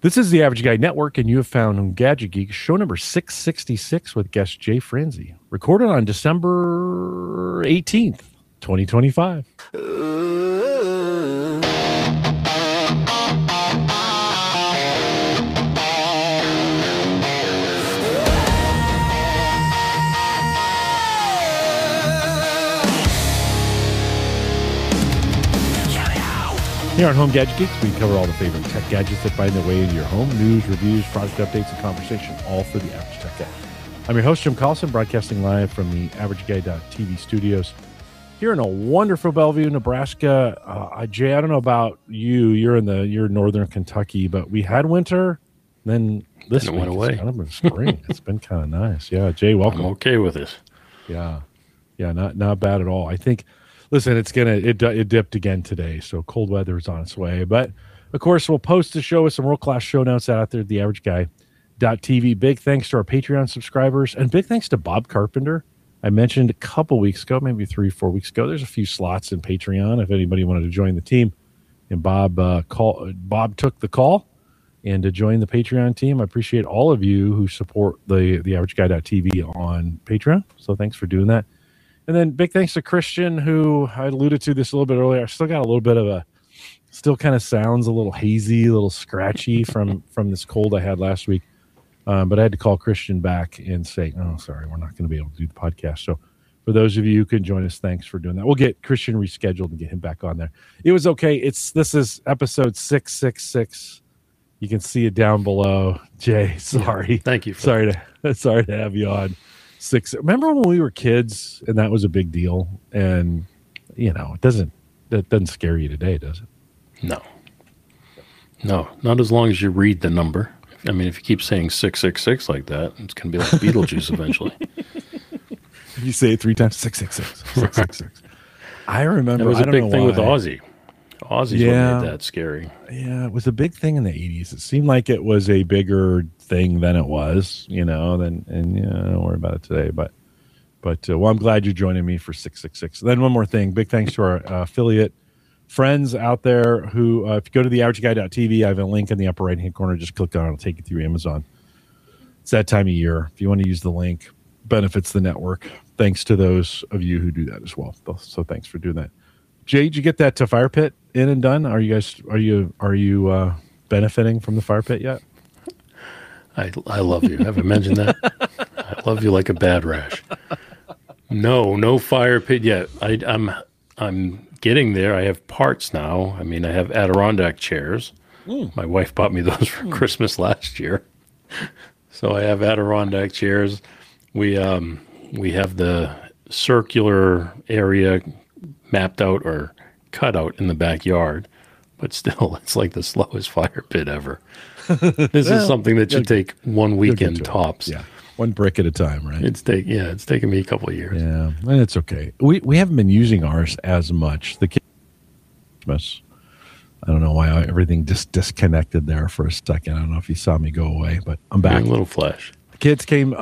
This is the Average Guy Network, and you have found Gadget Geek, show number 666 with guest Jay Frenzy, recorded on December 18th, 2025. Here on Home Gadget Geeks, we cover all the favorite tech gadgets that find their way into your home, news, reviews, product updates, and conversation, all for the average tech guy. I'm your host, Jim Collison, broadcasting live from the AverageGuy.tv studios here in a wonderful Bellevue, Nebraska. Jay, I don't know about you. You're northern Kentucky, but we had winter. Then this week went away. It's kind of been spring. It's been kind of nice. Yeah, Jay, welcome. I'm okay with it. Yeah, not bad at all. I think. Listen, it dipped again today, so cold weather is on its way. But, of course, we'll post the show with some world-class show notes out there at theaverageguy.tv. Big thanks to our Patreon subscribers, and big thanks to Bob Carpenter. I mentioned a couple weeks ago, maybe 3-4 weeks ago, there's a few slots in Patreon if anybody wanted to join the team. And Bob took the call and to join the Patreon team. I appreciate all of you who support the theaverageguy.tv on Patreon, so thanks for doing that. And then big thanks to Christian, who I alluded to this a little bit earlier. I still got a little bit of still kind of sounds a little hazy, a little scratchy from this cold I had last week. But I had to call Christian back and say, oh, sorry, we're not going to be able to do the podcast. So for those of you who can join us, thanks for doing that. We'll get Christian rescheduled and get him back on there. It was okay. This is episode 666. You can see it down below. Jay, sorry. Yeah, thank you. Sorry to have you on. Remember when we were kids and that was a big deal? And that doesn't scare you today, does it? No, not as long as you read the number. I mean, if you keep saying 666 like that, it's going to be like Beetlejuice eventually. If you say it 3 times, 666, 666. I remember it was a big thing with Aussie. Aussie's what made that scary. Yeah, it was a big thing in the 80s. It seemed like it was a bigger thing than it was, and don't worry about it today. But well, I'm glad you're joining me for 666. Then one more thing, big thanks to our affiliate friends out there who, if you go to theaverageguy.tv, I have a link in the upper right-hand corner. Just click on it. It'll take you through Amazon. It's that time of year. If you want to use the link, benefits the network. Thanks to those of you who do that as well. So thanks for doing that. Jay, did you get that fire pit in and done? Are you benefiting from the fire pit yet? I love you. Have I mentioned that? I love you like a bad rash. No fire pit yet. I'm getting there. I have parts now. I mean, I have Adirondack chairs. My wife bought me those for Christmas last year. So I have Adirondack chairs. We have the circular area mapped out or cut out in the backyard, but still, it's like the slowest fire pit ever. This is something that should take one weekend tops. Yeah, one brick at a time, right? It's taken me a couple of years. Yeah, and it's okay. We haven't been using ours as much. The Christmas. I don't know why everything just disconnected there for a second. I don't know if you saw me go away, but I'm back. A little flash. Kids came.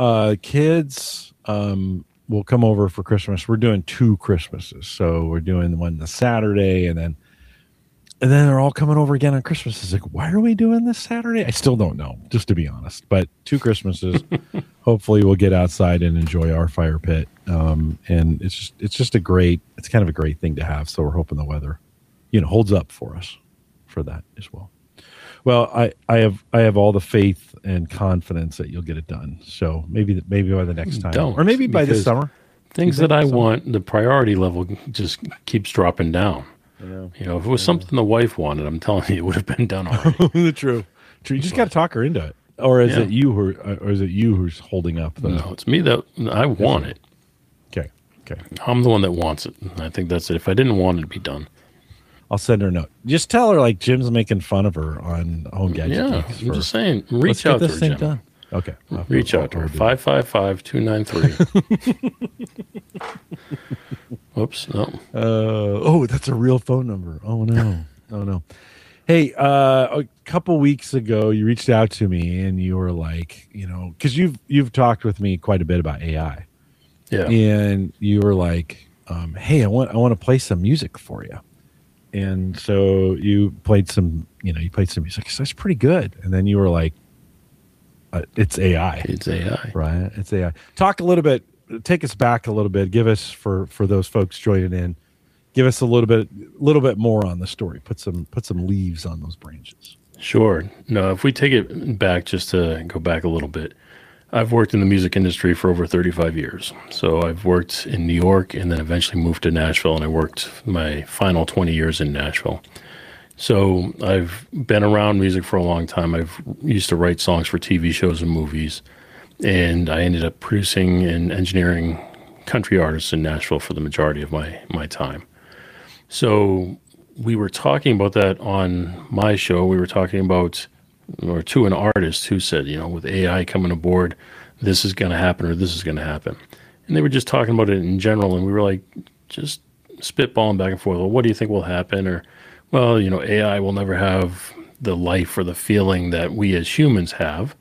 Will come over for Christmas. We're doing 2 Christmases, so we're doing the one the Saturday, and then they're all coming over again on Christmas. It's like, why are we doing this Saturday? I still don't know, just to be honest. But 2 Christmases. Hopefully, we'll get outside and enjoy our fire pit. And it's kind of a great thing to have. So we're hoping the weather, holds up for us for that as well. Well, I have all the faith and confidence that you'll get it done. So maybe by the next time, or maybe by this summer. Things that I want, the priority level just keeps dropping down. If it was something the wife wanted, I'm telling you, it would have been done already. True. You just got to talk her into it, or is it you who's holding up? No, it's me that I want it. Okay. I'm the one that wants it. I think that's it. If I didn't want it to be done, I'll send her a note. Just tell her like Jim's making fun of her on Home Gadget. Yeah, I'm just saying. Reach out to her, Jim. Done. Okay. Reach out to her. 555-293. Whoops. No. That's a real phone number. Oh no. Hey, a couple weeks ago, you reached out to me and you were like, because you've talked with me quite a bit about AI. Yeah. And you were like, hey, I want to play some music for you. and so you played some music. So that's pretty good. And then you were like, it's AI. It's AI. Right? It's AI. Talk a little bit, take us back a little bit. Give us, for those folks joining in, give us a little bit more on the story. Put some leaves on those branches. Sure. No, if we take it back, just to go back a little bit, I've worked in the music industry for over 35 years. So I've worked in New York and then eventually moved to Nashville, and I worked my final 20 years in Nashville. So I've been around music for a long time. I've used to write songs for TV shows and movies, and I ended up producing and engineering country artists in Nashville for the majority of my time. So we were talking about that on my show. We were talking about, or to an artist who said, with AI coming aboard, this is going to happen or this is going to happen. And they were just talking about it in general, and we were like just spitballing back and forth. Well, what do you think will happen? Or, well, AI will never have the life or the feeling that we as humans have.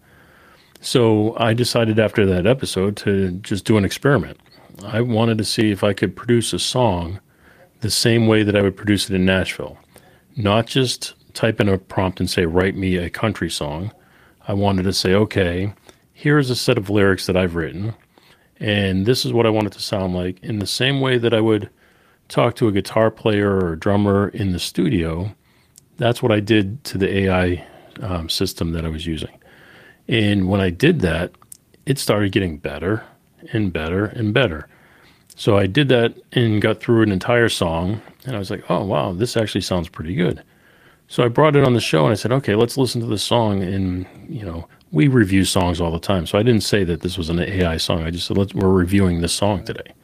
So I decided after that episode to just do an experiment. I wanted to see if I could produce a song the same way that I would produce it in Nashville. Not just type in a prompt and say, write me a country song. I wanted to say, okay, here's a set of lyrics that I've written, and this is what I want it to sound like, in the same way that I would talk to a guitar player or a drummer in the studio. That's what I did to the AI system that I was using. And when I did that, it started getting better and better and better. So I did that and got through an entire song, and I was like, oh, wow, this actually sounds pretty good. So I brought it on the show, and I said, okay, let's listen to this song. And, we review songs all the time. So I didn't say that this was an AI song. I just said, we're reviewing this song today.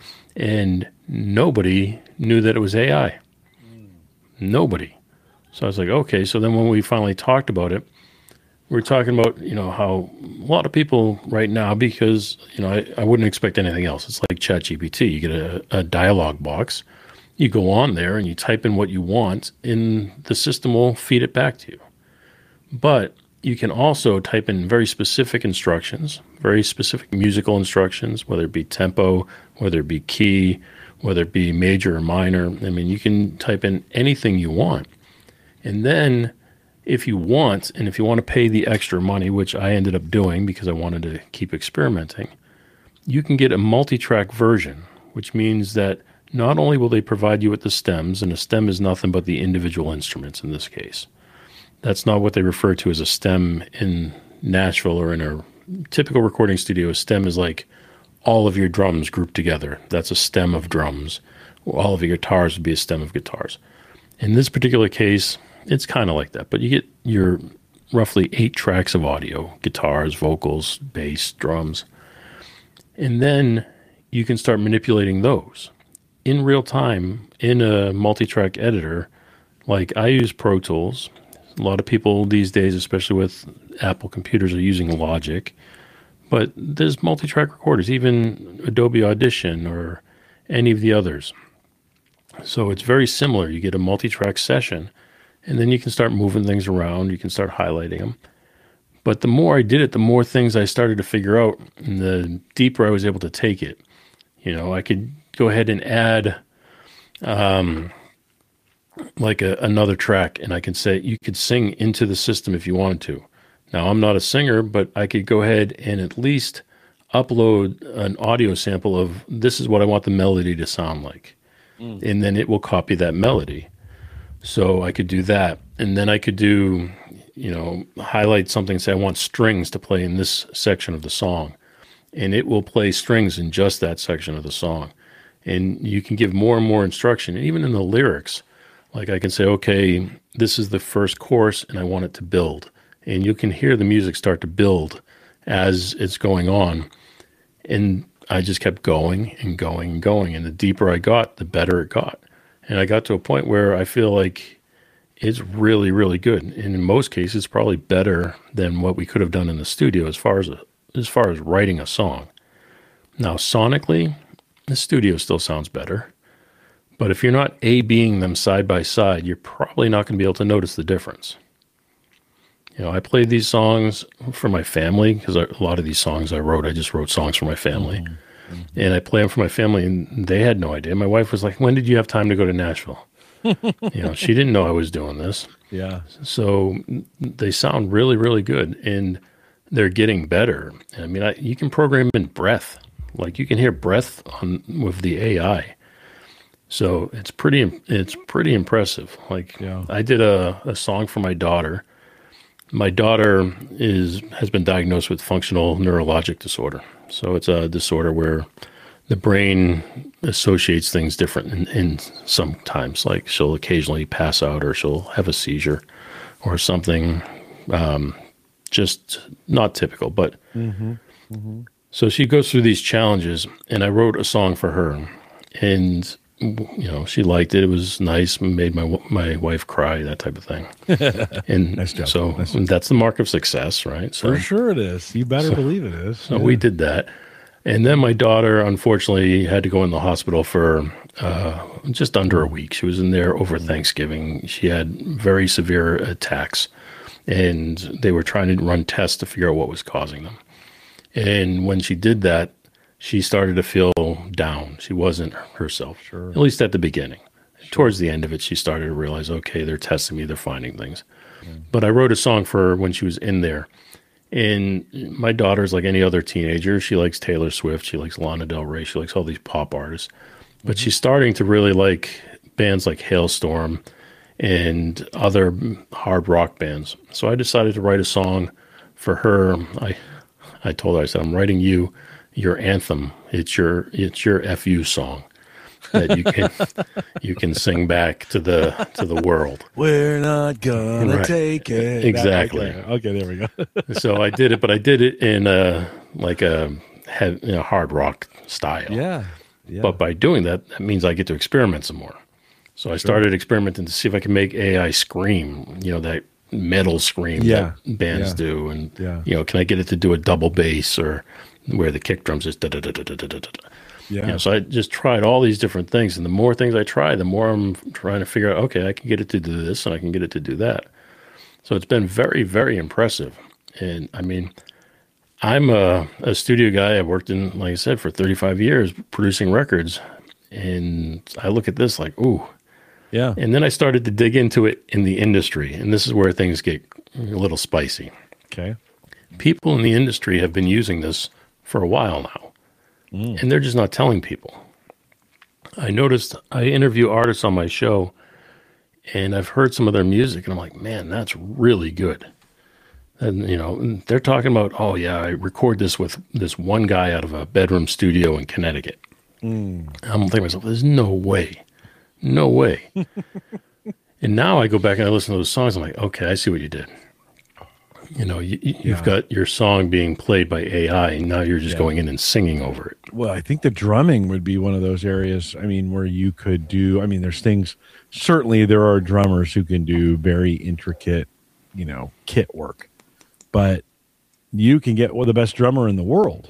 And nobody knew that it was AI. Nobody. So I was like, okay. So then when we finally talked about it, we were talking about, how a lot of people right now, because, I wouldn't expect anything else. It's like ChatGPT. You get a dialogue box. You go on there and you type in what you want, and the system will feed it back to you. But you can also type in very specific instructions, very specific musical instructions, whether it be tempo, whether it be key, whether it be major or minor. I mean, you can type in anything you want. And then if you want to pay the extra money, which I ended up doing because I wanted to keep experimenting, you can get a multi-track version, which means that not only will they provide you with the stems, and a stem is nothing but the individual instruments in this case. That's not what they refer to as a stem in Nashville or in a typical recording studio. A stem is like all of your drums grouped together. That's a stem of drums. All of your guitars would be a stem of guitars. In this particular case, it's kind of like that, but you get your roughly 8 tracks of audio: guitars, vocals, bass, drums. And then you can start manipulating those in real time in a multi-track editor. Like I use Pro Tools. A lot of people these days, especially with Apple computers, are using Logic. But there's multi-track recorders, even Adobe Audition or any of the others. So it's very similar. You get a multi-track session, and then you can start moving things around. You can start highlighting them. But the more I did it, the more things I started to figure out, and the deeper I was able to take it. I could go ahead and add another track, and I can say you could sing into the system if you wanted to. Now, I'm not a singer, but I could go ahead and at least upload an audio sample of this is what I want the melody to sound like. And then it will copy that melody. So I could do that. And then I could do, highlight something and say I want strings to play in this section of the song. And it will play strings in just that section of the song. And you can give more and more instruction. And even in the lyrics, like I can say, okay, this is the first chorus and I want it to build. And you can hear the music start to build as it's going on. And I just kept going and going and going. And the deeper I got, the better it got. And I got to a point where I feel like it's really, really good. And in most cases, it's probably better than what we could have done in the studio as far as writing a song. Now, sonically, the studio still sounds better. But if you're not A-Bing them side by side, you're probably not going to be able to notice the difference. I played these songs for my family because a lot of these songs I just wrote songs for my family. Mm-hmm. And I play them for my family, and they had no idea. My wife was like, when did you have time to go to Nashville? She didn't know I was doing this. Yeah. So they sound really, really good, and they're getting better. I mean, you can program in breath, like you can hear breath on with the AI. So it's pretty impressive. Like Yeah. I did a song for my daughter. My daughter has been diagnosed with functional neurologic disorder. So it's a disorder where the brain associates things different in sometimes. Like she'll occasionally pass out, or she'll have a seizure, or something just not typical. But so she goes through these challenges, and I wrote a song for her, and she liked it. It was nice, made my wife cry, that type of thing. And Nice job. so Nice. that's the mark of success, right? So For sure it is. You better believe it is. so we did that. And then my daughter, unfortunately, had to go in the hospital for just under a week. She was in there over Thanksgiving. She had very severe attacks, and they were trying to run tests to figure out what was causing them. And when she did that, she started to feel down. She wasn't herself, Sure. at least at the beginning. Towards the end of it, she started to realize, okay, they're testing me, they're finding things. But I wrote a song for her when she was in there. And my daughter's like any other teenager. She likes Taylor Swift. She likes Lana Del Rey. She likes all these pop artists. But she's starting to really like bands like Hailstorm and other hard rock bands. So I decided to write a song for her. I told her, I said, I'm writing you your anthem. It's your FU song that you can sing back to the world. We're not gonna Right. take it. Exactly. Okay, there we go. So I did it, but I did it in a hard rock style. Yeah. But by doing that, that means I get to experiment some more. So I started experimenting to see if I can make AI scream, that metal scream Yeah. that bands Yeah. do. And, Yeah. can I get it to do a double bass, or where the kick drums is da-da-da-da-da-da-da. Yeah. So I just tried all these different things. And the more things I try, the more I'm trying to figure out, okay, I can get it to do this and I can get it to do that. So it's been very, very impressive. And I mean, I'm a studio guy. I've worked in, like I said, for 35 years producing records. And I look at this like, ooh. Yeah. And then I started to dig into it in the industry. And this is where things get a little spicy. Okay. People in the industry have been using this for a while now. And they're just not telling people. I noticed I interview artists on my show, and I've heard some of their music, and I'm like, man, that's really good. And, they're talking about, oh, yeah, I record this with this one guy out of a bedroom studio in Connecticut. I'm thinking to myself, there's no way. No way. And now I go back and I listen to those songs. I'm like, okay, I see what you did. You've got your song being played by AI, and now you're just going in and singing over it. Well, I think the drumming would be one of those areas. I mean, where you could do. I mean, there's things. Certainly, there are drummers who can do very intricate, kit work, but you can get the best drummer in the world,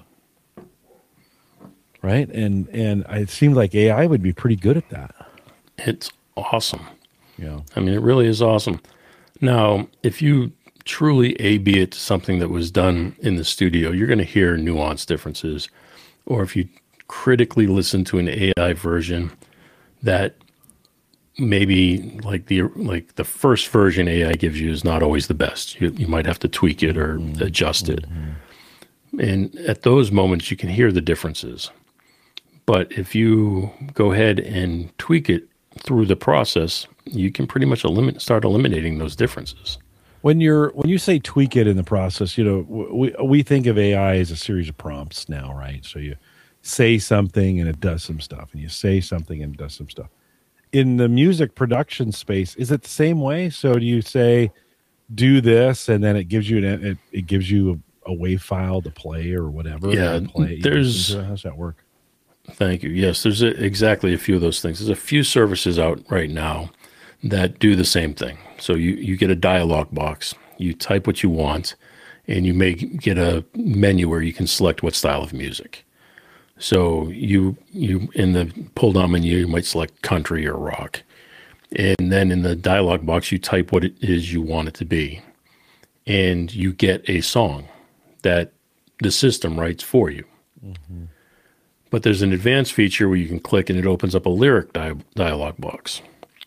right? And it seems like AI would be pretty good at that. It's awesome. Yeah. I mean, it really is awesome. Now, if you truly A/B it to something that was done in the studio, you're going to hear nuance differences. Or if you critically listen to an AI version that maybe like the first version AI gives you is not always the best. You might have to tweak it or adjust it. And at those moments, you can hear the differences. But if you go ahead and tweak it through the process, you can pretty much start eliminating those differences. When you say tweak it in the process, we think of AI as a series of prompts now, right? So you say something and it does some stuff, and you say something and it does some stuff. In the music production space, is it the same way? So do you say, do this, and then it gives you it gives you a WAV file to play or whatever? Yeah, how's that work? Thank you. Yes, there's exactly a few of those things. There's a few services out right now that do the same thing. So you get a dialog box, you type what you want, and you may get a menu where you can select what style of music. So you in the pull down menu, you might select country or rock. And then in the dialog box, you type what it is you want it to be. And you get a song that the system writes for you. Mm-hmm. But there's an advanced feature where you can click and it opens up a lyric dialog box.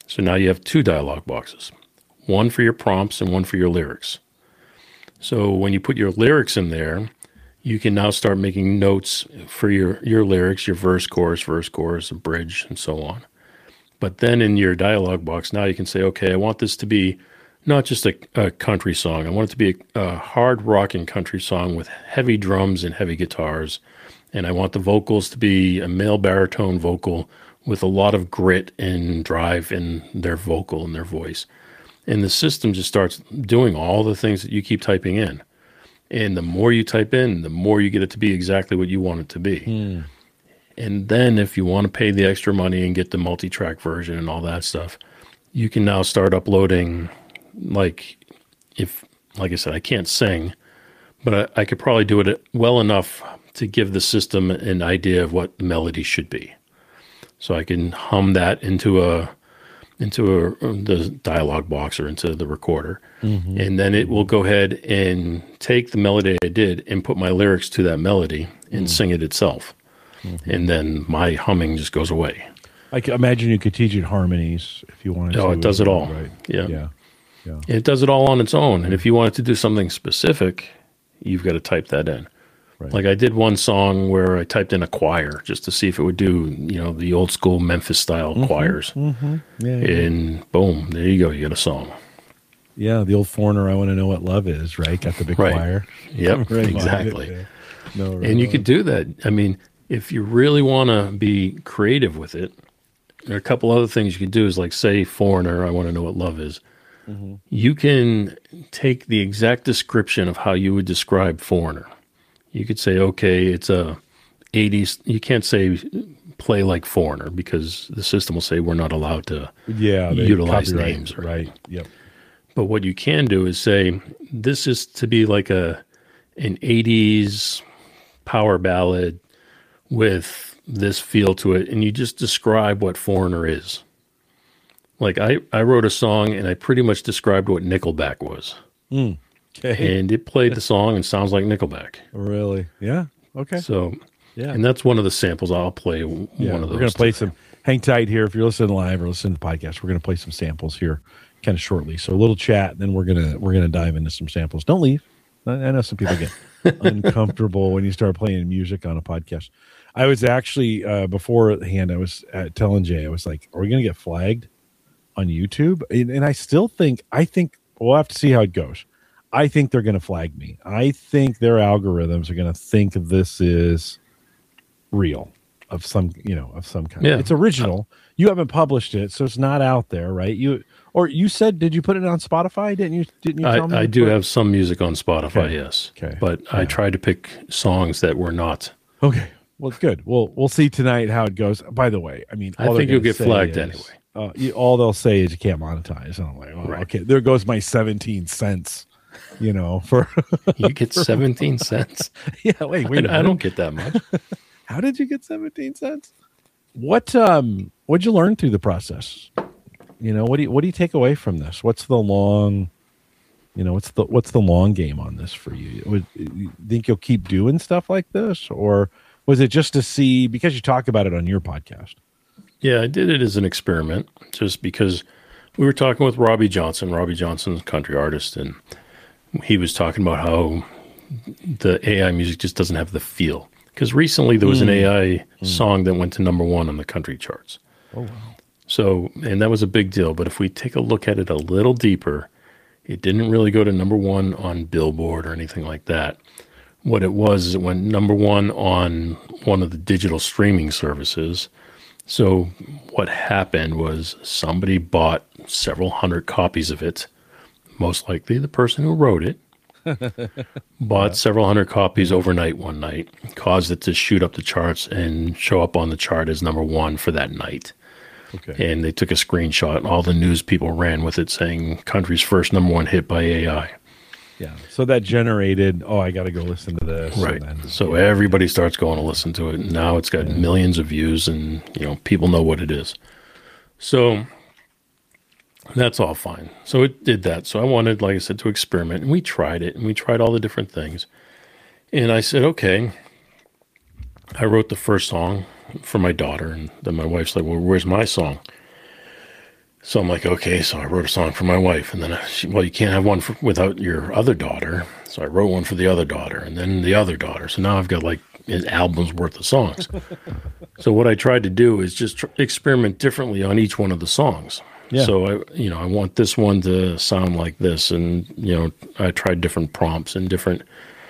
So now you have two dialogue boxes, one for your prompts and one for your lyrics. So when you put your lyrics in there, you can now start making notes for your lyrics, your verse, chorus, a bridge, and so on. But then in your dialogue box, now you can say, okay, I want this to be not just a country song. I want it to be a hard rocking country song with heavy drums and heavy guitars. And I want the vocals to be a male baritone vocal with a lot of grit and drive in their vocal and their voice. And the system just starts doing all the things that you keep typing in. And the more you type in, the more you get it to be exactly what you want it to be. And then if you want to pay the extra money and get the multi-track version and all that stuff, you can now start uploading, like I said, I can't sing, but I could probably do it well enough to give the system an idea of what the melody should be. So I can hum that into the dialogue box or into the recorder. And then it will go ahead and take the melody I did and put my lyrics to that melody and sing it itself. And then my humming just goes away. I can imagine you could teach it harmonies if you wanted to. Oh, it does it all. Right. Yeah. It does it all on its own. And if you wanted to do something specific, you've got to type that in. Right. Like I did one song where I typed in a choir just to see if it would do, the old school Memphis style choirs. Yeah. And boom, there you go. You got a song. Yeah, the old Foreigner, I Want to Know What Love Is, right? Got the big choir. Yep, Right exactly. Yeah. No, right And you on. could do that. I mean, if you really want to be creative with it, there are a couple other things you could do is like say Foreigner, I Want to Know What Love Is. You can take the exact description of how you would describe Foreigner. You could say, okay, it's a 80s. You can't say play like Foreigner because the system will say we're not allowed to they utilize copyright, names. right? Yep. But what you can do is say, this is to be like an 80s power ballad with this feel to it. And you just describe what Foreigner is. Like I wrote a song and I pretty much described what Nickelback was. Okay. And it played the song and sounds like Nickelback. Really? Yeah. Okay. So, Yeah. and that's one of the samples. I'll play one of those. We're going to play today. some. Hang tight here if you're listening live or listening to the podcast. We're going to play some samples here, kind of shortly. So a little chat, then we're gonna dive into some samples. Don't leave. I know some people get uncomfortable when you start playing music on a podcast. I was actually beforehand. I was telling Jay, I was like, "Are we going to get flagged on YouTube?" And I still think we'll have to see how it goes. I think they're going to flag me. I think their algorithms are going to think this is real of some kind. Yeah. It's original. You haven't published it, so it's not out there, right? You said, did you put it on Spotify? Didn't you tell me? I do have some music on Spotify, Okay. yes. Okay. But I tried to pick songs that were not. Okay. Well, it's good. We'll see tonight how it goes. By the way, I mean, I all think they're you'll gonna get say flagged is, anyway. All they'll say is you can't monetize. And I'm like, oh, Right. okay, there goes my 17 cents. For You get 17 cents. yeah. Wait a minute. I don't get that much. How did you get 17 cents? What'd you learn through the process? What do you take away from this? What's the long game on this for you? You think you'll keep doing stuff like this, or was it just to see because you talk about it on your podcast? Yeah, I did it as an experiment just because we were talking with Robbie Johnson. Robbie Johnson's a country artist, and he was talking about how the AI music just doesn't have the feel. Because recently there was an AI song that went to #1 on the country charts. Oh wow! So, and that was a big deal. But if we take a look at it a little deeper, it didn't really go to #1 on Billboard or anything like that. What it was is it went #1 on one of the digital streaming services. So what happened was somebody bought several hundred copies of it. Most likely the person who wrote it bought several hundred copies overnight one night, caused it to shoot up the charts and show up on the chart as #1 for that night. Okay. And they took a screenshot and all the news people ran with it saying country's first #1 hit by AI. Yeah. So that generated. Oh, I got to go listen to this. Right. And then, So everybody starts going to listen to it. Now it's got millions of views and, people know what it is. So that's all fine. So it did that. So I wanted, like I said, to experiment. And we tried it. And we tried all the different things. And I said, okay. I wrote the first song for my daughter. And then my wife's like, well, where's my song? So I'm like, okay, so I wrote a song for my wife, and then well, you can't have one without your other daughter. So I wrote one for the other daughter, and then the other daughter. So now I've got like an album's worth of songs. So what I tried to do is just experiment differently on each one of the songs. Yeah. So I want this one to sound like this, and I tried different prompts and different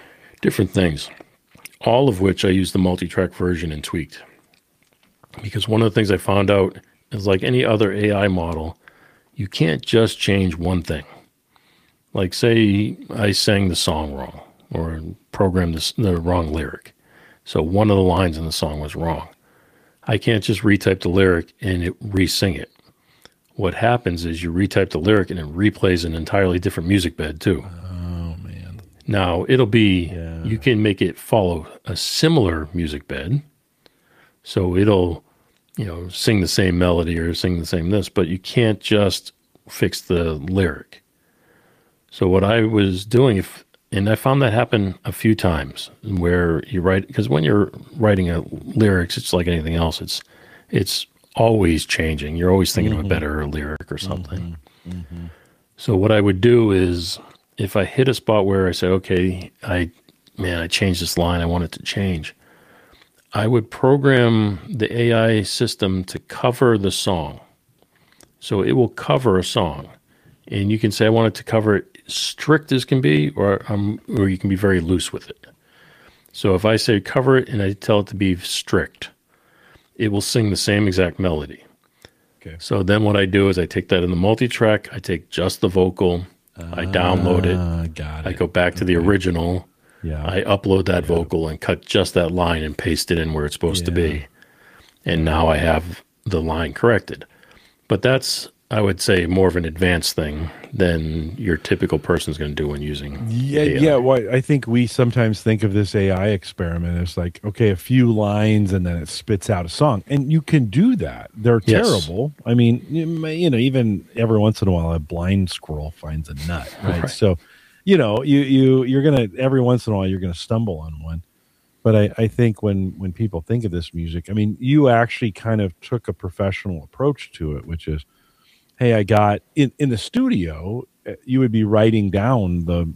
things, all of which I used the multi-track version and tweaked. Because one of the things I found out is, like any other AI model, you can't just change one thing. Like, say I sang the song wrong or programmed the wrong lyric. So one of the lines in the song was wrong. I can't just retype the lyric and it re-sing it. What happens is you retype the lyric and it replays an entirely different music bed too. Oh, man. Now, it'll be, you can make it follow a similar music bed. So it'll, sing the same melody or sing the same this, but you can't just fix the lyric. So what I was doing, and I found that happen a few times, where you write, because when you're writing lyrics, it's like anything else. It's always changing. You're always thinking of a better lyric or something. So what I would do is, if I hit a spot where I say, okay, I changed this line, I want it to change, I would program the AI system to cover the song. So it will cover a song. And you can say, I want it to cover it strict as can be, or you can be very loose with it. So if I say cover it and I tell it to be strict, it will sing the same exact melody. Okay. So then what I do is I take that in the multi-track, I take just the vocal, I download it, Got it. I go back to the original, Yeah. I upload that vocal and cut just that line and paste it in where it's supposed to be. And now I have the line corrected. But that's, I would say, more of an advanced thing than your typical person's going to do when using AI. Yeah. Well, I think we sometimes think of this AI experiment as like, okay, a few lines and then it spits out a song, and you can do that. They're terrible. I mean, even every once in a while, a blind squirrel finds a nut, right? So, you're gonna, every once in a while you're gonna stumble on one. But I think when people think of this music, I mean, you actually kind of took a professional approach to it, which is, hey, I got in the studio, you would be writing down the,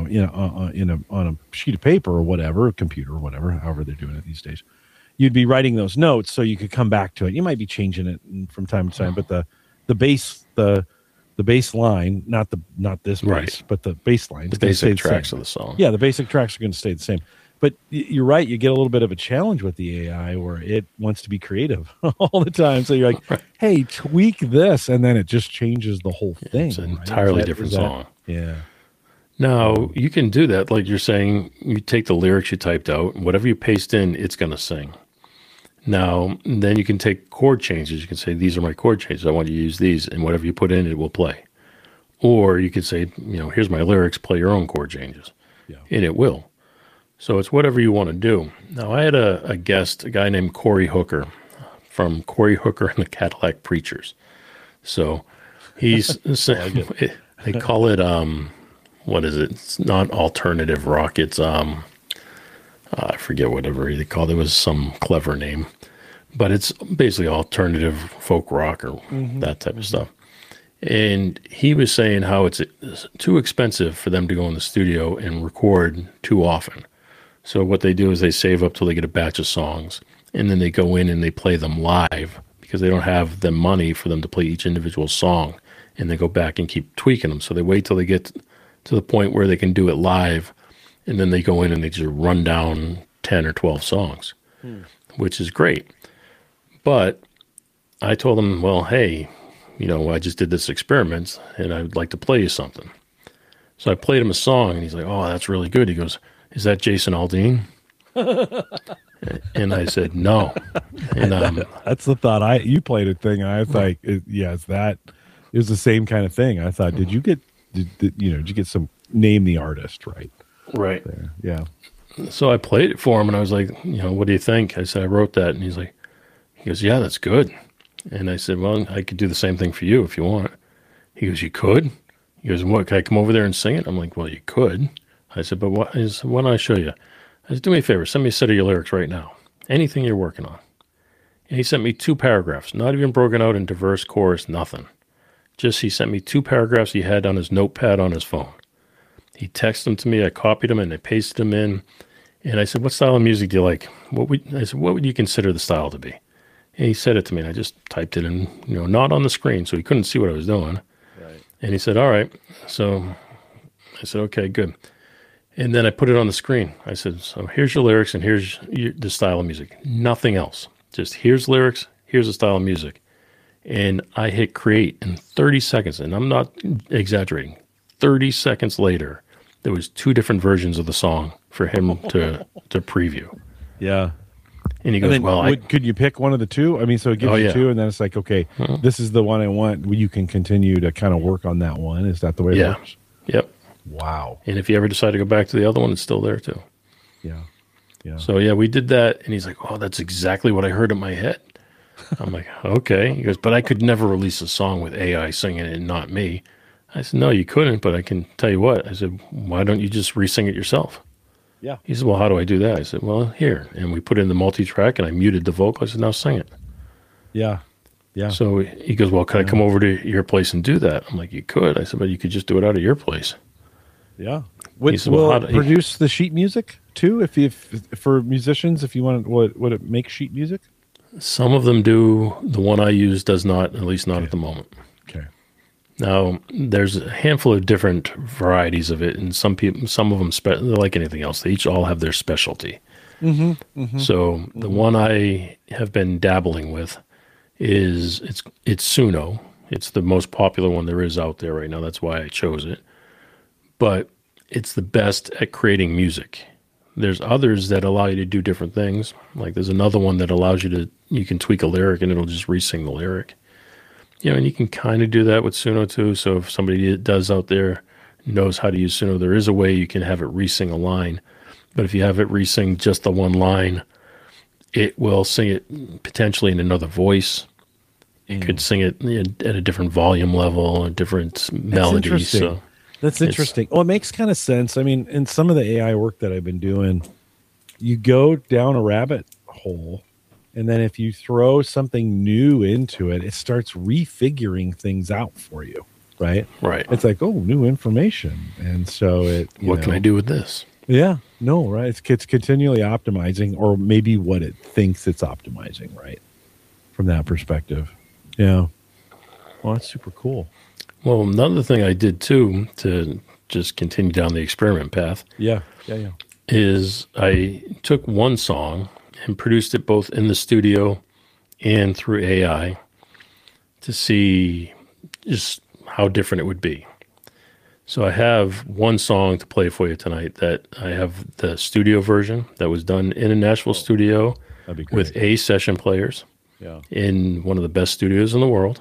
on a sheet of paper or whatever, a computer or whatever, however they're doing it these days. You'd be writing those notes so you could come back to it. You might be changing it from time to time, but the bass line, not this bass, Right. but the bass line, The basic tracks of the song. Yeah, the basic tracks are going to stay the same. But you're right. You get a little bit of a challenge with the AI where it wants to be creative all the time. So you're like, hey, tweak this. And then it just changes the whole thing. It's an right? entirely different song. Yeah. Now, you can do that. Like you're saying, you take the lyrics you typed out, whatever you paste in, it's going to sing. Now, then you can take chord changes. You can say, these are my chord changes. I want you to use these. And whatever you put in, it will play. Or you could say, here's my lyrics, play your own chord changes. Yeah. And it will. So it's whatever you want to do. Now, I had a guest, a guy named Corey Hooker, from Corey Hooker and the Cadillac Preachers. So he's, they call it, what is it? It's not alternative rock. It's, I forget whatever they called it. It was some clever name. But it's basically alternative folk rock or that type of stuff. And he was saying how it's too expensive for them to go in the studio and record too often. So what they do is they save up till they get a batch of songs, and then they go in and they play them live because they don't have the money for them to play each individual song, and they go back and keep tweaking them. So they wait till they get to the point where they can do it live, and then they go in and they just run down 10 or 12 songs, which is great. But I told them, well, hey, I just did this experiment, and I would like to play you something. So I played him a song, and he's like, oh, that's really good. He goes, is that Jason Aldean? And I said, no. And that's the thought. You played a thing. And I thought, yes, that is the same kind of thing. I thought, did you get some, name the artist, right? Right. There. Yeah. So I played it for him, and I was like, what do you think? I said, I wrote that. And he goes, yeah, that's good. And I said, well, I could do the same thing for you if you want. He goes, you could? He goes, what, can I come over there and sing it? I'm like, well, you could. I said, but why don't I show you? I said, do me a favor, send me a set of your lyrics right now. Anything you're working on. And he sent me 2 paragraphs, not even broken out into verse, chorus, nothing. Just he sent me 2 paragraphs he had on his notepad on his phone. He texted them to me. I copied them and I pasted them in. And I said, "What style of music do you like?" I said, "What would you consider the style to be?" And he said it to me, and I just typed it in, not on the screen, so he couldn't see what I was doing. Right. And he said, "All right." So I said, "Okay, good." And then I put it on the screen. I said, "So here's your lyrics, and here's the style of music. Nothing else. Just here's lyrics, here's the style of music." And I hit create in 30 seconds, and I'm not exaggerating. 30 seconds later, there was 2 different versions of the song for him to preview. Yeah. And he goes, then, "Well, could you pick one of the 2? I mean, so it gives you 2, and then it's like, okay, this is the one I want. You can continue to kind of work on that one. Is that the way it works? Yep. Wow. And if you ever decide to go back to the other one, it's still there too." Yeah. Yeah. So yeah, we did that, and he's like, "Oh, that's exactly what I heard in my head." I'm like, "Okay." He goes, "But I could never release a song with AI singing it and not me." I said, "No, you couldn't, but I can tell you what." I said, "Why don't you just re-sing it yourself?" Yeah. He said, "Well, how do I do that?" I said, "Well, here." And we put in the multi-track, and I muted the vocal. I said, "Now sing it." Yeah. Yeah. So he goes, "Well, can I come over to your place and do that?" I'm like, "You could." I said, "But you could just do it out of your place." Yeah. He said, "Well, will how it do- produce the sheet music too? If for musicians, if you want, would it make sheet music? Some of them do. The one I use does not, at least not at the moment. Okay. Now, there's a handful of different varieties of it, and some of them, they're like anything else. They each all have their specialty. So the one I have been dabbling with is it's Suno. It's the most popular one there is out there right now. That's why I chose it. But it's the best at creating music. There's others that allow you to do different things. Like there's another one that allows you can tweak a lyric and it'll just re-sing the lyric. And you can kind of do that with Suno too. So if somebody does out there knows how to use Suno, there is a way you can have it re-sing a line. But if you have it re-sing just the one line, it will sing it potentially in another voice. It could sing it at a different volume level, a different melody. So That's interesting. Well, it makes kind of sense. I mean, in some of the AI work that I've been doing, you go down a rabbit hole, and then if you throw something new into it, it starts refiguring things out for you, right? Right. It's like, oh, new information. And so what can I do with this? Yeah, no, right. It's continually optimizing, or maybe what it thinks it's optimizing, right? From that perspective. Yeah. Well, that's super cool. Well, another thing I did too, to just continue down the experiment path, Yeah. is I took one song and produced it both in the studio and through AI to see just how different it would be. So I have one song to play for you tonight that I have the studio version that was done in a Nashville studio That'd be great. with A session players Yeah. in one of the best studios in the world,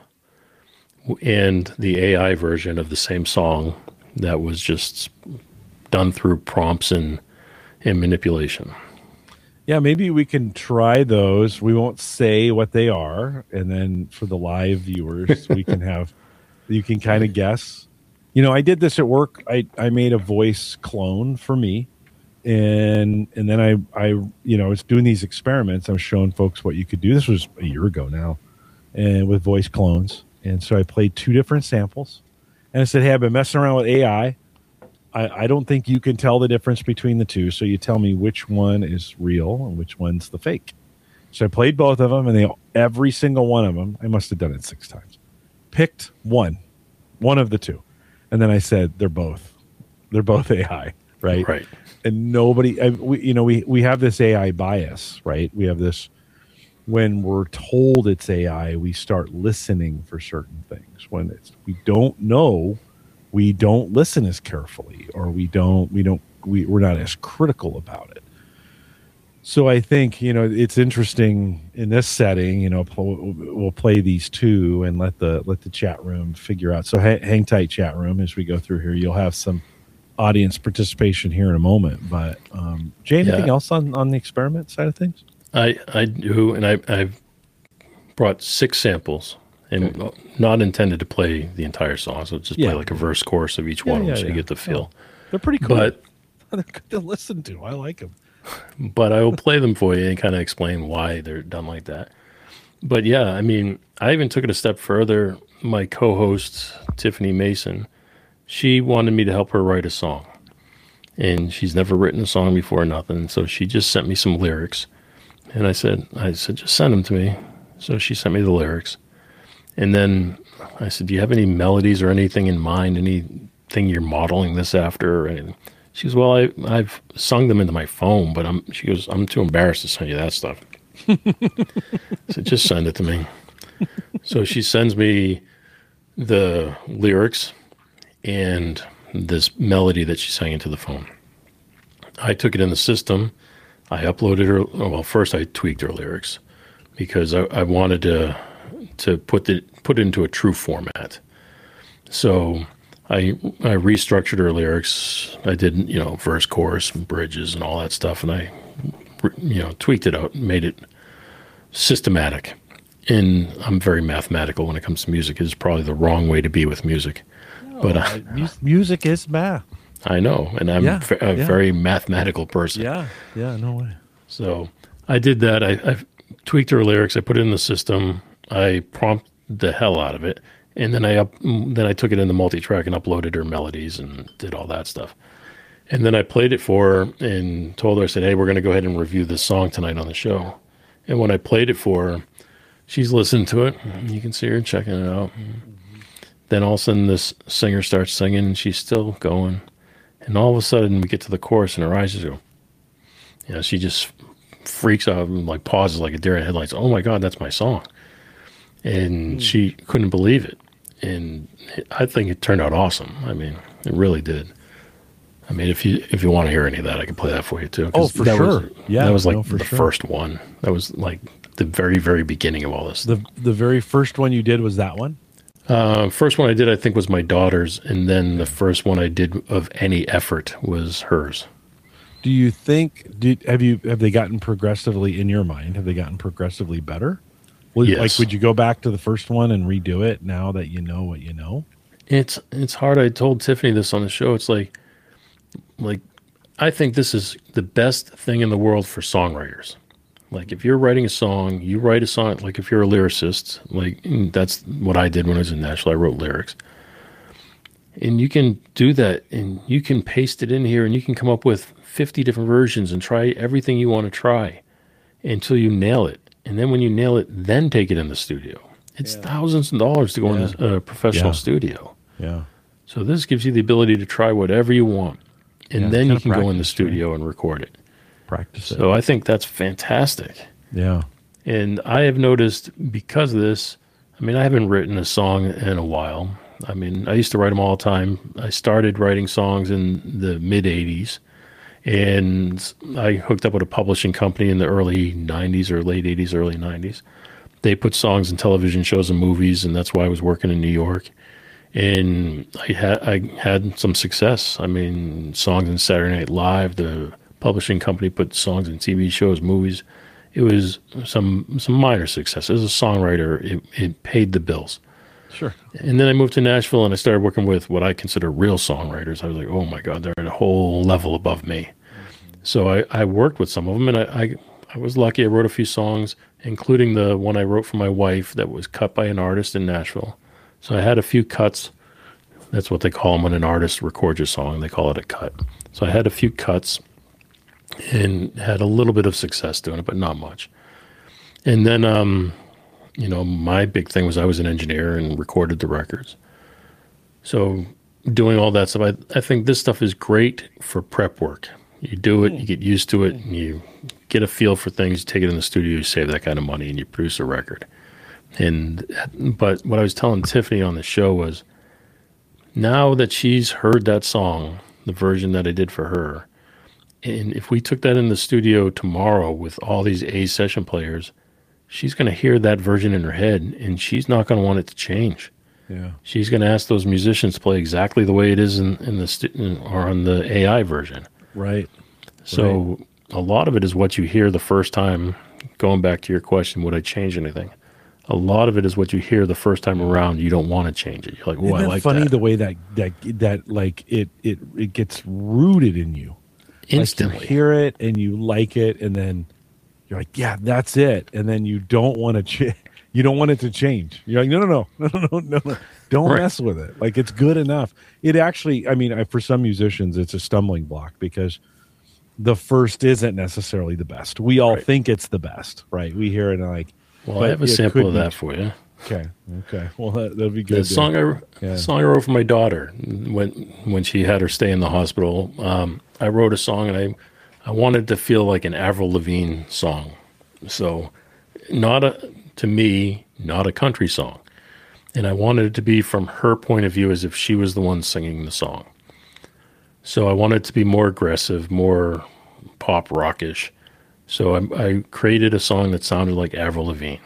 and the AI version of the same song that was just done through prompts and manipulation. Yeah, maybe we can try those. We won't say what they are, and then for the live viewers, we can have you can kind of guess. I did this at work. I made a voice clone for me, and then I was doing these experiments. I was showing folks what you could do. This was a year ago now, and with voice clones. And so I played 2 different samples, and I said, "Hey, I've been messing around with AI. I don't think you can tell the difference between the 2. So you tell me which one is real and which one's the fake." So I played both of them, and every single one of them, I must have done it 6 times, picked one of the 2. And then I said, they're both AI, right? Right. And nobody, we have this AI bias, right? We have this, when we're told it's AI, we start listening for certain things. When we don't know, we don't listen as carefully, or we're not as critical about it. So I think, it's interesting in this setting, we'll play these 2 and let the chat room figure out. So hang tight, chat room, as we go through here. You'll have some audience participation here in a moment. But Jay, anything else on the experiment side of things? I do, and I've brought 6 samples, and not intended to play the entire song. So just play like a verse chorus of each one of them, so you get the feel. They're pretty cool. But they're good to listen to. I like them. But I will play them for you and kind of explain why they're done like that. But yeah, I mean, I even took it a step further my co-host Tiffany Mason, she wanted me to help her write a song, and she's never written a song before, nothing. So she just sent me some lyrics, and I said, just send them to me. So she sent me the lyrics, and then I said, do you have any melodies or anything in mind? Anything you're modeling this after? Or anything? She goes, well, I've sung them into my phone, but she goes, I'm too embarrassed to send you that stuff. So just send it to me. So she sends me the lyrics and this melody that she sang into the phone. I took it in the system. I uploaded her. Well, first I tweaked her lyrics because I wanted to put it into a true format. So I restructured her lyrics. I did, verse, chorus, and bridges, and all that stuff, and I, tweaked it out, made it systematic. And I'm very mathematical when it comes to music. It's probably the wrong way to be with music, but music is math. I know, and I'm a very mathematical person. Yeah, no way. So I did that. I tweaked her lyrics. I put it in the system. I prompted the hell out of it, and then I took it in the multi-track and uploaded her melodies and did all that stuff. And then I played it for her and told her, I said, hey, we're going to go ahead and review this song tonight on the show. And when I played it for her, she's listened to it. You can see her checking it out. Then all of a sudden this singer starts singing and she's still going. And all of a sudden we get to the chorus and her eyes just go, she just freaks out and like pauses like a deer in headlights. Oh my God, that's my song. And she couldn't believe it. And I think it turned out awesome. I mean, it really did. I mean, if you want to hear any of that, I can play that for you too. Oh, for sure. That was like the first one. That was like the very, very beginning of all this. The very first one you did was that one? First one I did, I think, was my daughter's, and then the first one I did of any effort was hers. Do you think have they gotten progressively, in your mind, have they gotten progressively better? Yes. Like, would you go back to the first one and redo it now that you know what you know? It's hard. I told Tiffany this on the show. It's like I think this is the best thing in the world for songwriters. Like, if you're writing a song, you write a song. Like, if you're a lyricist, like that's what I did when I was in Nashville. I wrote lyrics, and you can do that, and you can paste it in here, and you can come up with 50 different versions and try everything you want to try until you nail it. And then when you nail it, then take it in the studio. It's thousands of dollars to go in a professional studio. Yeah. So this gives you the ability to try whatever you want, and then you can go in the studio and record it. Practice it. So I think that's fantastic. Yeah. And I have noticed because of this, I mean, I haven't written a song in a while. I mean, I used to write them all the time. I started writing songs in the mid-'80s, and I hooked up with a publishing company in the early 90s or late 80s, early 90s. They put songs in television shows and movies, and that's why I was working in New York. And I had some success. I mean, songs in Saturday Night Live, the publishing company put songs in TV shows, movies. It was some minor success. As a songwriter, it paid the bills. Sure. And then I moved to Nashville and I started working with what I consider real songwriters. I was like, oh my God, they're at a whole level above me. So I worked with some of them, and I was lucky. I wrote a few songs, including the one I wrote for my wife that was cut by an artist in Nashville. So I had a few cuts. That's what they call them when an artist records your song. They call it a cut. So I had a few cuts and had a little bit of success doing it, but not much. And then, my big thing was I was an engineer and recorded the records. So doing all that stuff, I think this stuff is great for prep work. You do it, you get used to it, and you get a feel for things. You take it in the studio, you save that kind of money, and you produce a record. But what I was telling Tiffany on the show was, now that she's heard that song, the version that I did for her, and if we took that in the studio tomorrow with all these A session players, she's going to hear that version in her head, and she's not going to want it to change. Yeah. She's going to ask those musicians to play exactly the way it is in the or on the AI version. Right. So a lot of it is what you hear the first time. Going back to your question, would I change anything? A lot of it is what you hear the first time around. You don't want to change it. You're like, "Oh, I like funny that." The way that like it gets rooted in you Instantly. Like, you hear it and you like it, and then you're like, yeah, that's it. And then you don't want to You don't want it to change. You're like, no. Don't Right. mess with it. Like, it's good enough. It actually, I mean, for some musicians, it's a stumbling block because the first isn't necessarily the best. We all Right. think it's the best, right? We hear it and like, Well, but I have a it sample could of be- that for you. Okay. Well, that'd be good. The song Yeah. the song I wrote for my daughter when she had her stay in the hospital. I wrote a song and I wanted to feel like an Avril Lavigne song. So to me, not a country song. And I wanted it to be from her point of view as if she was the one singing the song. So I wanted it to be more aggressive, more pop rockish. So I created a song that sounded like Avril Lavigne.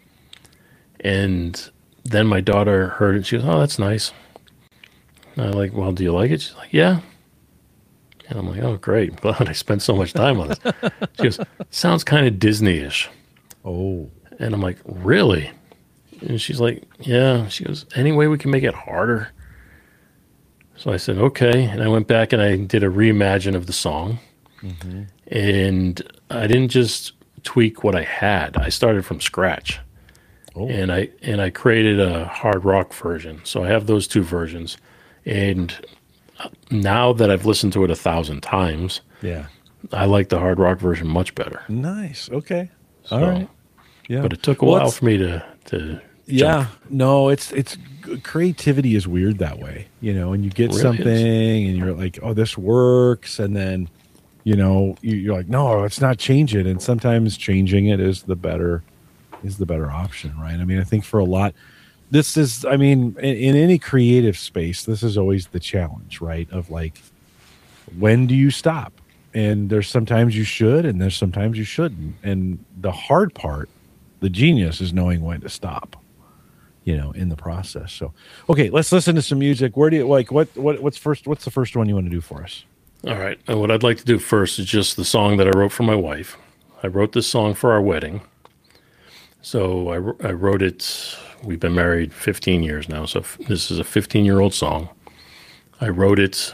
And then my daughter heard it. She goes, "Oh, that's nice." And I'm like, "Well, do you like it?" She's like, "Yeah." And I'm like, "Oh, great. I'm glad I spent so much time on this." She goes, "Sounds kind of Disney-ish." Oh, And I'm like, "Really?" And she's like, "Yeah." She goes, "Any way we can make it harder?" So I said, "Okay." And I went back and I did a reimagine of the song. And I didn't just tweak what I had. I started from scratch. Oh. And I created a hard rock version. So I have those two versions. And now that I've listened to it 1,000 times, yeah. I like the hard rock version much better. Nice. Okay. So, All right. Yeah. But it took a Well, while it's- for me to Yeah, no, it's creativity is weird that way, and you get Really something is. and you're like, oh, this works. And then, you're like, no, let's not change it. And sometimes changing it is the better option. Right. I mean, I think for a lot, this is, I mean, in any creative space, this is always the challenge, right? Of like, when do you stop? And there's sometimes you should, and there's sometimes you shouldn't. And the hard part, the genius is knowing when to stop. In the process. So, okay, let's listen to some music. Where do you like what's first? What's the first one you want to do for us? All right. And what I'd like to do first is just the song that I wrote for my wife. I wrote this song for our wedding. So I wrote it. We've been married 15 years now. So this is a 15-year-old song. I wrote it.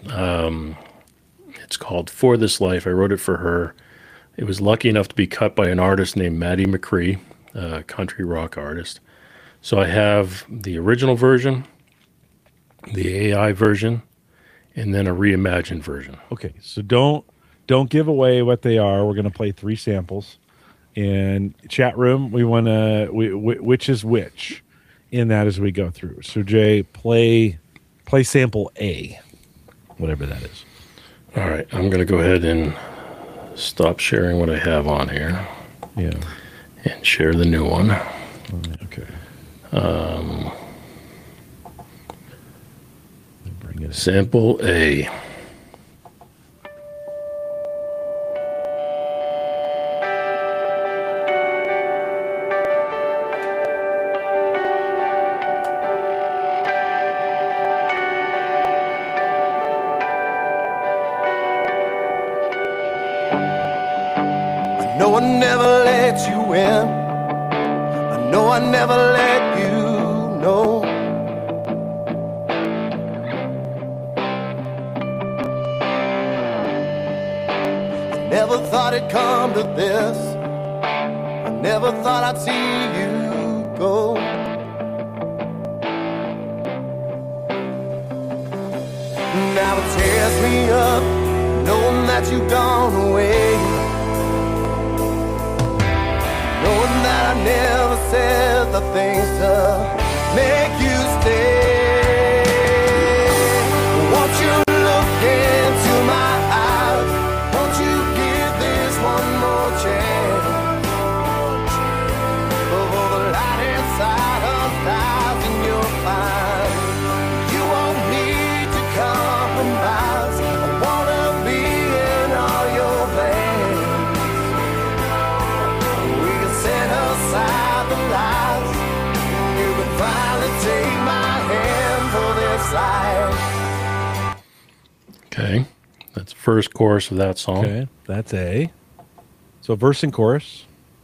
It's called For This Life. I wrote it for her. It was lucky enough to be cut by an artist named Maddie McCree, a country rock artist. So I have the original version, the AI version, and then a reimagined version. Okay, so don't give away what they are. We're going to play 3 samples. And chat room, we want to which is which in that as we go through. So Jay, play sample A, whatever that is. All right, I'm going to go ahead and stop sharing what I have on here Yeah. and share the new one. Okay. Bring it. Sample A. I know I never let you in. I know I never let you know. I never thought it'd come to this. I never thought I'd see you go. Now it tears me up knowing that you've gone away. Knowing that I never said the things to make you stay. Won't you look into my eyes? Won't you give this one more chance? Of all the light inside of lies and you'll find you won't need to compromise. I wanna be in all your plans. We can set aside the lies. You can finally take my hand for this life. Okay, that's the first chorus of that song. Okay, that's A. So verse and chorus.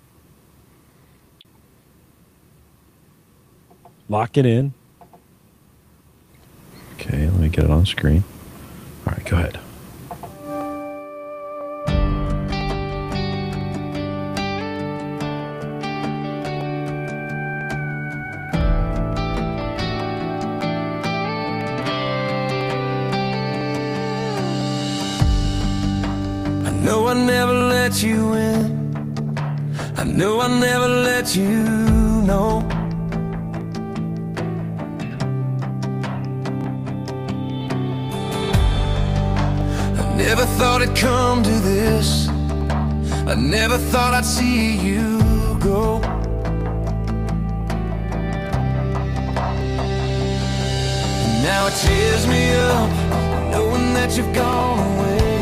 Lock it in. Okay, let me get it on screen. All right, go ahead. know I never let you in. I know I never let you know. I never thought it'd come to this. I never thought I'd see you go. And now it tears me up knowing that you've gone away,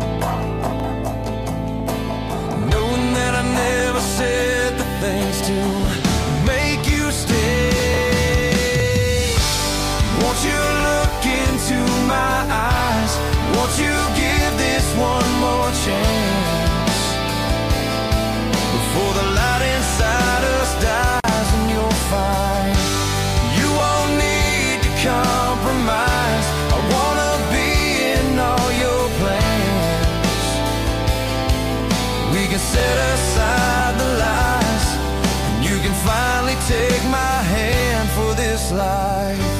knowing that I never said the things to make you stay. Won't you look into my eyes? Won't you give this one more chance before the light inside us dies and you'll find you won't need to compromise. I wanna be in all your plans. We can set aside the lies and you can finally take my hand for this life.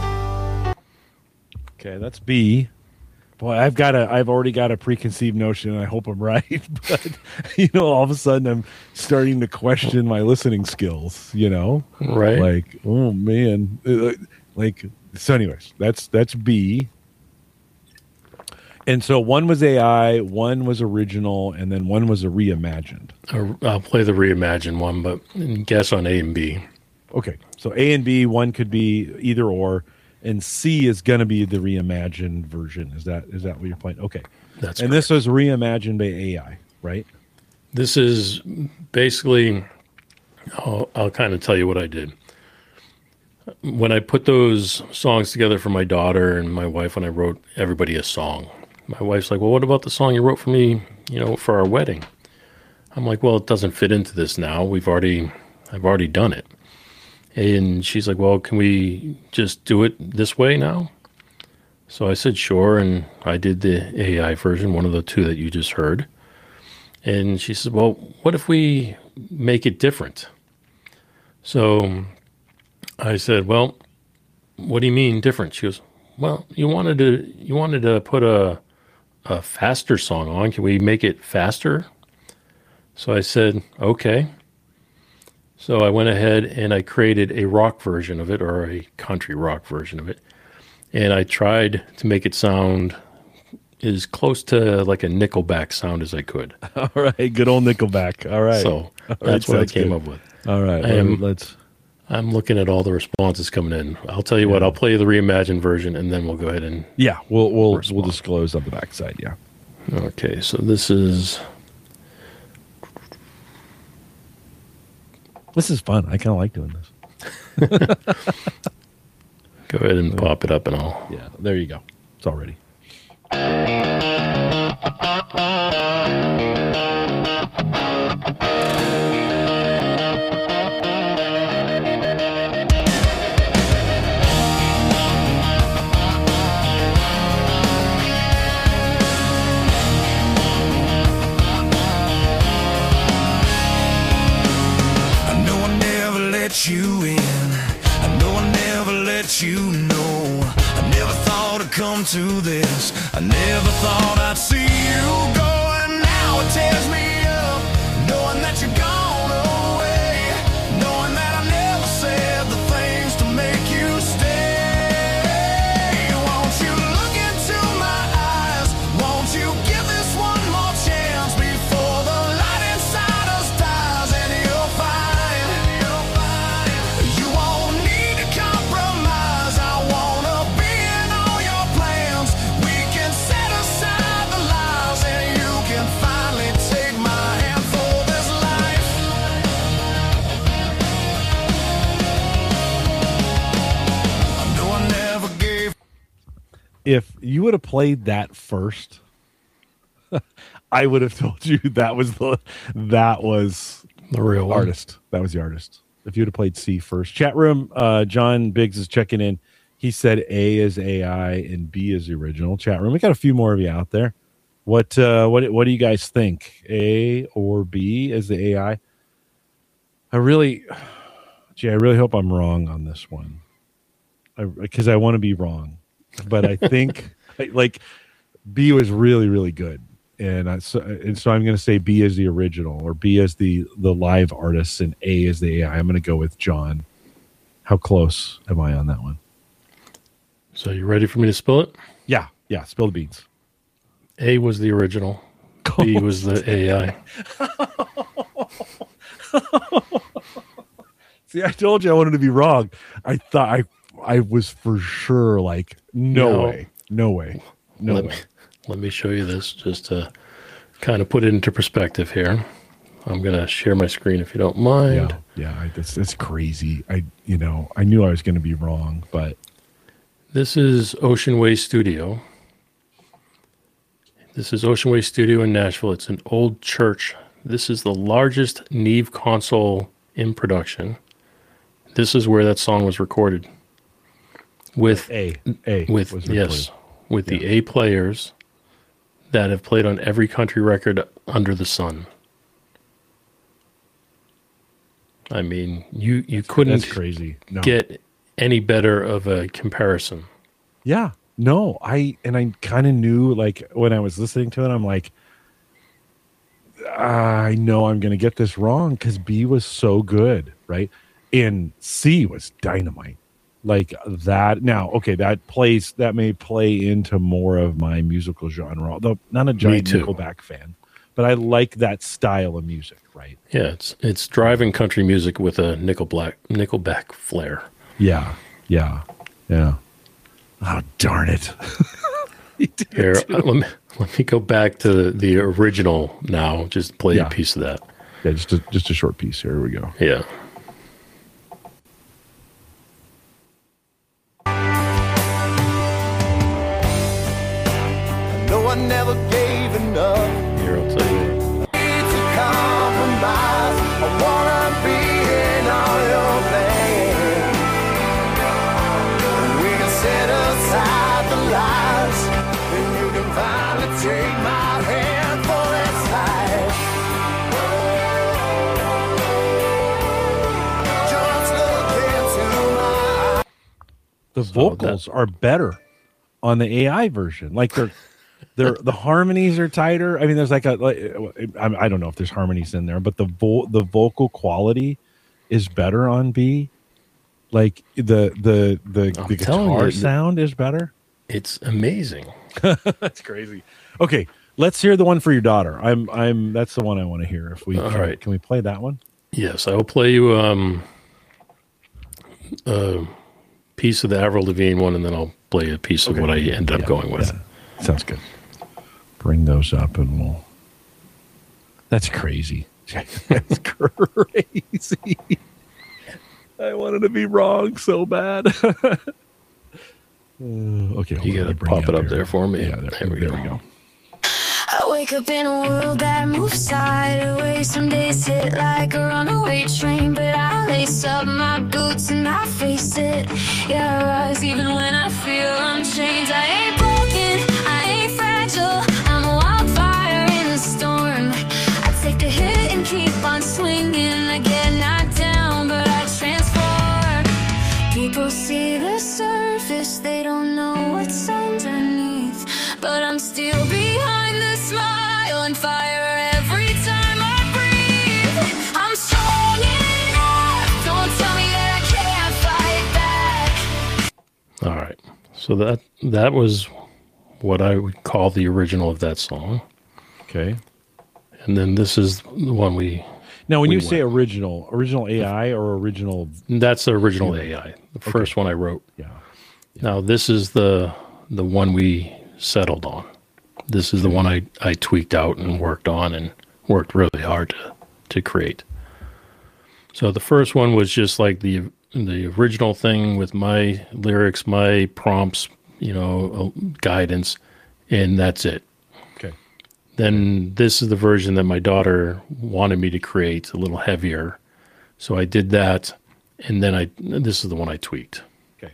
Okay, that's B. Boy, I've already got a preconceived notion, and I hope I'm right. But all of a sudden, I'm starting to question my listening skills. Right? Like, oh man, so. Anyways, that's B. And so one was AI, one was original, and then one was a reimagined. I'll play the reimagined one, but guess on A and B. Okay, so A and B, one could be either or. And C is going to be the reimagined version. Is that what you're playing? Okay. That's and correct. This was reimagined by AI, right? This is basically, I'll kind of tell you what I did. When I put those songs together for my daughter and my wife, when I wrote everybody a song, my wife's like, well, what about the song you wrote for me, for our wedding? I'm like, well, it doesn't fit into this now. I've already done it. And she's like, well, can we just do it this way now? So I said, sure. And I did the AI version, one of the two that you just heard. And she said, well, what if we make it different? So I said, well, what do you mean different? She goes, well, you wanted to put a faster song on. Can we make it faster? So I said, okay. So I went ahead and I created a rock version of it, or a country rock version of it. And I tried to make it sound as close to like a Nickelback sound as I could. All right. Good old Nickelback. All right. So that's what I came up with. All right. I'm looking at all the responses coming in. I'll tell you what, I'll play the reimagined version and then we'll go ahead and we'll disclose on the backside. Yeah. Okay. So this is fun. I kind of like doing this. Go ahead and pop it up and I'll. Yeah, there you go. It's all ready. You in. I know I never let you know. I never thought I'd come to this. I never thought I'd see you go, and now it tears me up knowing that you're gone away, knowing that I never said the things to make you stay. Won't you look into my eyes? Won't you give this one more chance before the light inside us dies and you'll find if you would have played that first, I would have told you that was the real artist. That was the artist. If you would have played C first. Chat room, John Biggs is checking in. He said A is AI and B is the original. Chat room, we got a few more of you out there. What do you guys think? A or B is the AI? I really hope I'm wrong on this one, because I want to be wrong. But I think like B was really, really good. and so I'm going to say B is the original, or B is the live artists, and A is the AI. I'm going to go with John. How close am I on that one? So you ready for me to spill it? Yeah. Spill the beans. A was the original. B was the AI. See, I told you I wanted to be wrong. I thought I was for sure like, no way. Let me show you this just to kind of put it into perspective here. I'm going to share my screen if you don't mind. Yeah, that's crazy. I knew I was going to be wrong, but this is Ocean Way Studio. This is Ocean Way Studio in Nashville. It's an old church. This is the largest Neve console in production. This is where that song was recorded. With the A players that have played on every country record under the sun. I mean, you couldn't that's crazy. No. get any better of a comparison. Yeah. No, I kind of knew, like, when I was listening to it, I'm like, I know I'm going to get this wrong because B was so good, right? And C was dynamite. Like that. Now, okay, that may play into more of my musical genre, although not a giant Nickelback fan, but I like that style of music, right? Yeah, it's driving country music with a Nickelback flair. Yeah. Oh, darn it. Here, let me go back to the original now. Just play a piece of that. Yeah, just a short piece. Here we go. Yeah. No, I never gave enough. Here, I'll tell you. It's a compromise. I wanna be in all your plans. We can set aside the lies, and you can finally take my hand for this life. Just look into my eyes. The vocals are better on the AI version. Like the harmonies are tighter. I mean, there's I don't know if there's harmonies in there, but the vocal quality is better on B. Like the guitar sound is better. It's amazing. That's crazy. Okay, let's hear the one for your daughter. That's the one I want to hear. If we can we play that one? Yes, I will play you a piece of the Avril Lavigne one, and then I'll play a piece of what I end up going with. Yeah. Sounds good. Bring those up and we'll... That's crazy. That's crazy. I wanted to be wrong so bad. Okay. You got to pop it up there for me. Yeah, there we go. I wake up in a world that moves sideways. Some days hit like a runaway train, but I lace up my boots and I face it. Yeah, I rise even when I feel unchained. I ain't broken, I ain't fragile. I'm a wildfire in a storm. I take the hit and keep on swinging. I get knocked down, but I transform. People see the surface, they don't know what's underneath. But I'm still behind the smile and fire every time I breathe. I'm strong enough. Don't tell me that I can't fight back. All right. So that was what I would call the original of that song. Okay. And then this is the one we... Now, when you say original AI or original... That's the original AI. The first one I wrote. Yeah. Now, this is the one we settled on. This is the one I tweaked out and worked on and worked really hard to create. So the first one was just like the original thing with my lyrics, my prompts, guidance, and that's it. Okay. Then this is the version that my daughter wanted me to create, a little heavier. So I did that, and then this is the one I tweaked. Okay.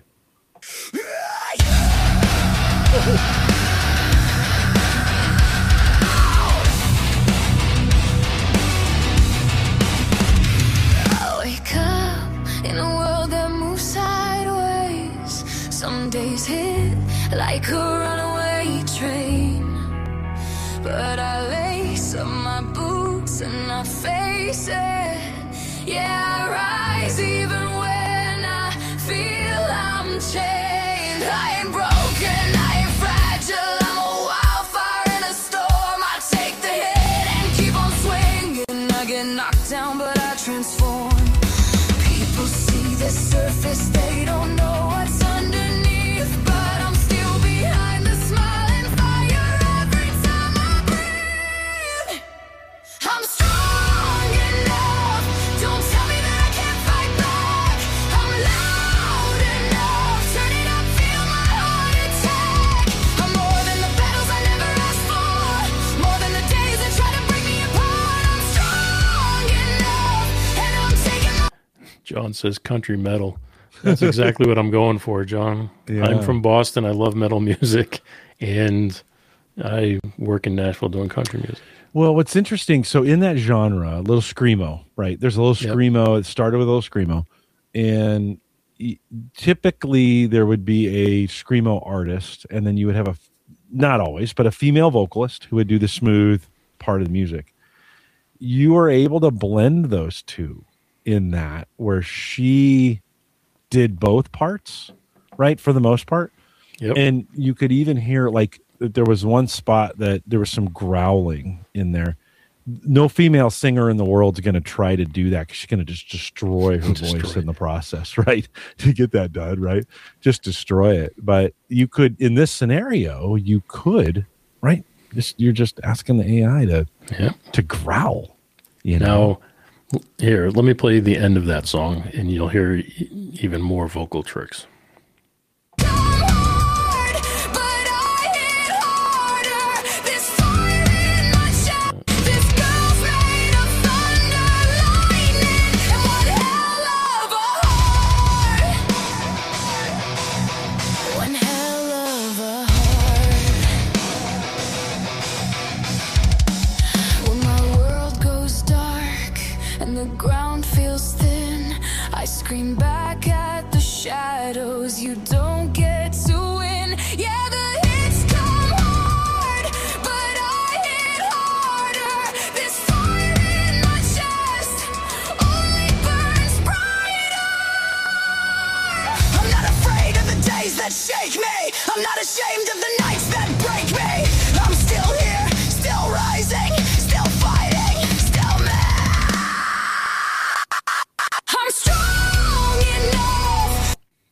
I wake up in a world that moves sideways. Some days hit like a runaway train, but I I face it. Yeah, I rise even when I feel I'm chained. I ain't broken, I ain't fragile. I'm a wildfire in a storm. I take the hit and keep on swinging. I get knocked down, but I transform. People see the surface, they don't know what's underneath. But I'm still behind the smiling fire every time I breathe. I'm strong enough, don't tell me that I can't fight back. I'm loud enough, turn it up, feel my heart attack. I'm more than the battles I never asked for, more than the days that try to break me apart. I'm strong enough, and I'm taking my... John says country metal. That's exactly what I'm going for, John. Yeah. I'm from Boston. I love metal music, and I work in Nashville doing country music. Well, what's interesting, so in that genre, a little screamo, right? There's a little Yep. screamo. It started with a little screamo, and typically there would be a screamo artist, and then you would have not always, but a female vocalist who would do the smooth part of the music. You are able to blend those two in that, where she did both parts, right, for the most part. Yep. And you could even hear, like, there was one spot that there was some growling in there. No female singer in the world's going to try to do that, because she's going to just destroy her voice in the process, right? To get that done, right? Just destroy it. But you could, in this scenario, you could, right? You're just asking the AI to growl. You know? Now, here, let me play the end of that song, and you'll hear even more vocal tricks. The ground feels thin. I scream back at the shadows. You don't get to win. Yeah, the hits come hard, but I hit harder. This fire in my chest only burns brighter. I'm not afraid of the days that shake me. I'm not ashamed of the nights that break me. I'm still here, still rising, still fighting, still mad. I'm strong enough.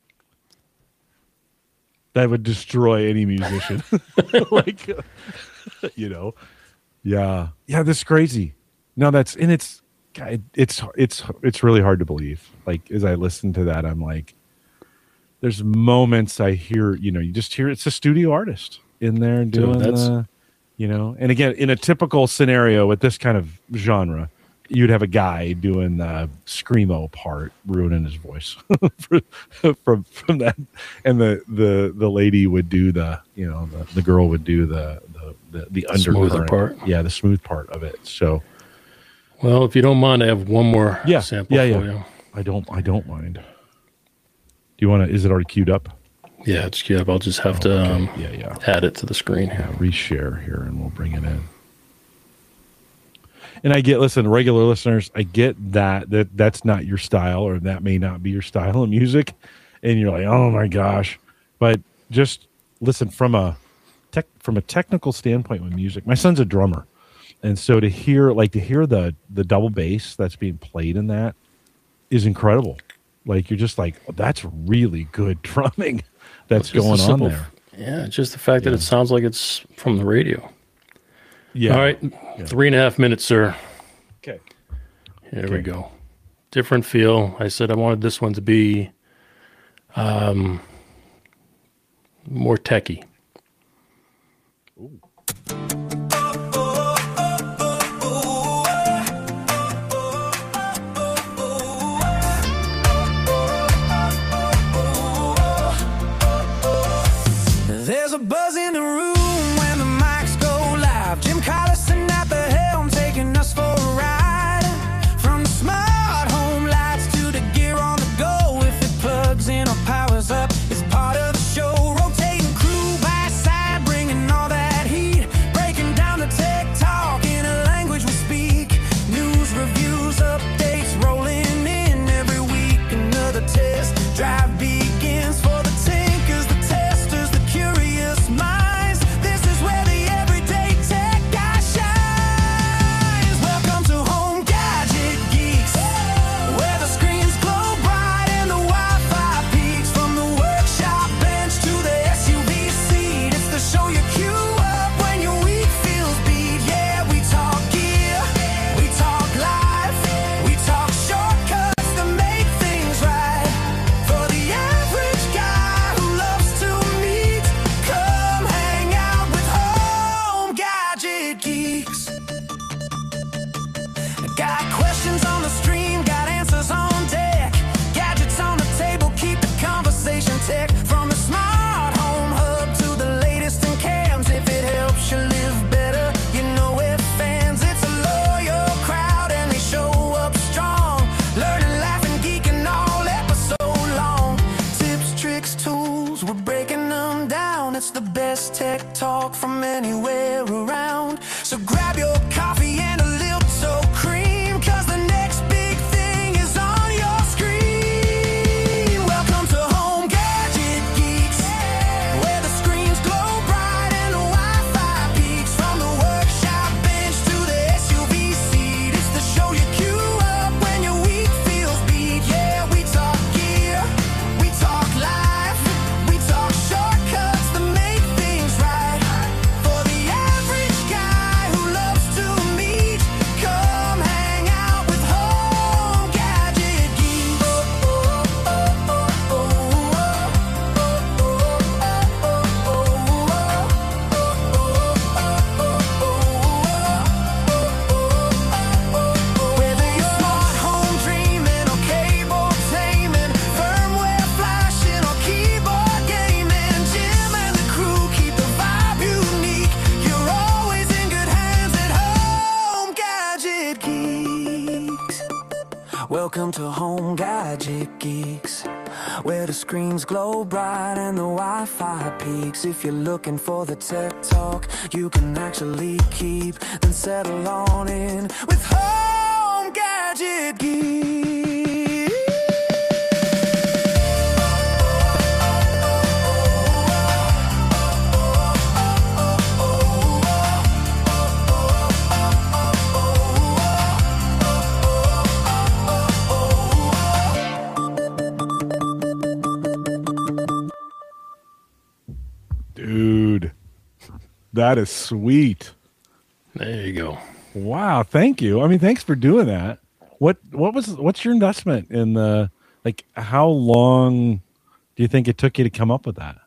That would destroy any musician. Like, you know, yeah. This is crazy. No, it's really hard to believe. Like, as I listen to that, I'm like, there's moments I hear, you just hear it's a studio artist in there doing and again, in a typical scenario with this kind of genre, you'd have a guy doing the screamo part, ruining his voice from that, and the lady would do the girl would do the Smoother undercurrent part. yeah, the smooth part of it. So, Well, if you don't mind, I have one more sample for you. I don't mind. Do you want to? Is it already queued up? Yeah, it's queued up. I'll just have to add it to the screen here. Reshare here, and we'll bring it in. And I get, listen, regular listeners, I get that's not your style, or that may not be your style of music, and you're like, oh my gosh. But just listen, from a technical standpoint with music, my son's a drummer, and so to hear the double bass that's being played in that is incredible. Like, you're just like, oh, that's really good drumming that's going on there. Yeah, just the fact that it sounds like it's from the radio. Yeah. All right, 3.5 minutes, sir. Okay. Here we go. Different feel. I said I wanted this one to be more techie. Ooh. There's a buzz in the room when the mics go live. Jim Collison at the helm, taking us for a ride. From the smart home lights to the gear on the go. If it plugs in or powers up, it's part of the show. Rotating crew by side, bringing all that heat, breaking Got questions on the stream, got answers on deck. Gadgets on the table, keep the conversation tech. From the smart home hub to the latest in cams. If it helps you live better, you know we're fans. It's a loyal crowd and they show up strong. Learning, laughing, geeking all episode long. Tips, tricks, tools, we're breaking them down. It's the best tech talk from anywhere around. So grab your coffee and a little cream, cause the next big thing is on your screen. Welcome to Home Gadget Geeks, where the screens glow bright and the Wi-Fi peaks. From the workshop bench to the SUV seat, it's the show you queue up when your week feels beat. Yeah, we talk gear, we talk life, we talk shortcuts that make things right. For the average guy who loves to meet, come hang out with Home Gadget Geeks. Whether you're smart home dreaming or cable taming, firmware flashing or keyboard gaming, Jim and the crew keep the vibe unique. You're always in good hands at Home Gadget Geeks. Welcome to Home Gadget Geeks, where the screens glow bright and the Wi-Fi peaks. If you're looking for the tech talk you can actually keep, then settle on in with Home Gadget Geeks. Dude, that is sweet. There you go. Wow, thank you. I mean, thanks for doing that. What's your investment in the, like, how long do you think it took you to come up with that?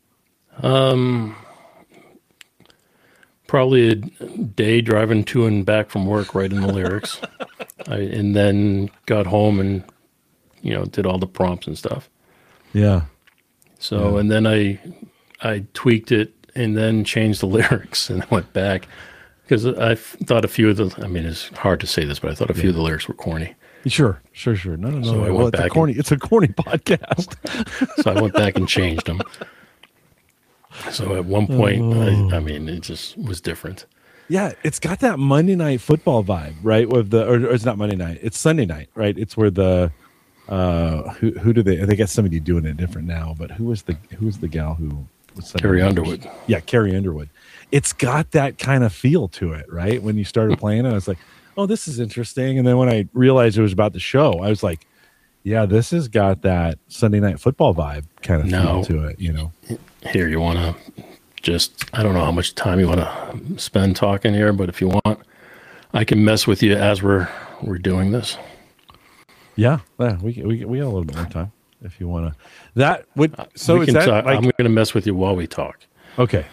Probably a day driving to and back from work, writing the lyrics. And then got home and, did all the prompts and stuff. Yeah. So, and then I tweaked it and then changed the lyrics and went back because I thought a few of the, I mean, it's hard to say this, but I thought a few of the lyrics were corny. Sure. No. So I well, went it's back it's a corny podcast. So I went back and changed them. So at one point, I mean, it just was different. Yeah, it's got that Monday Night Football vibe, right? With or it's not Monday night, it's Sunday night, right? It's where the who do they got somebody doing it different now, but who was the gal who was Sunday Carrie night? Underwood. Yeah, Carrie Underwood. It's got that kind of feel to it, right? When you started playing it, I was like, oh, this is interesting. And then when I realized it was about the show, I was like, yeah, this has got that Sunday Night Football vibe kind of feel to it, Here, you want to just, I don't know how much time you want to spend talking here, but if you want, I can mess with you as we're doing this. Yeah, we got a little bit more time if you want to. That would so we is can that talk, like, I'm going to mess with you while we talk. okay.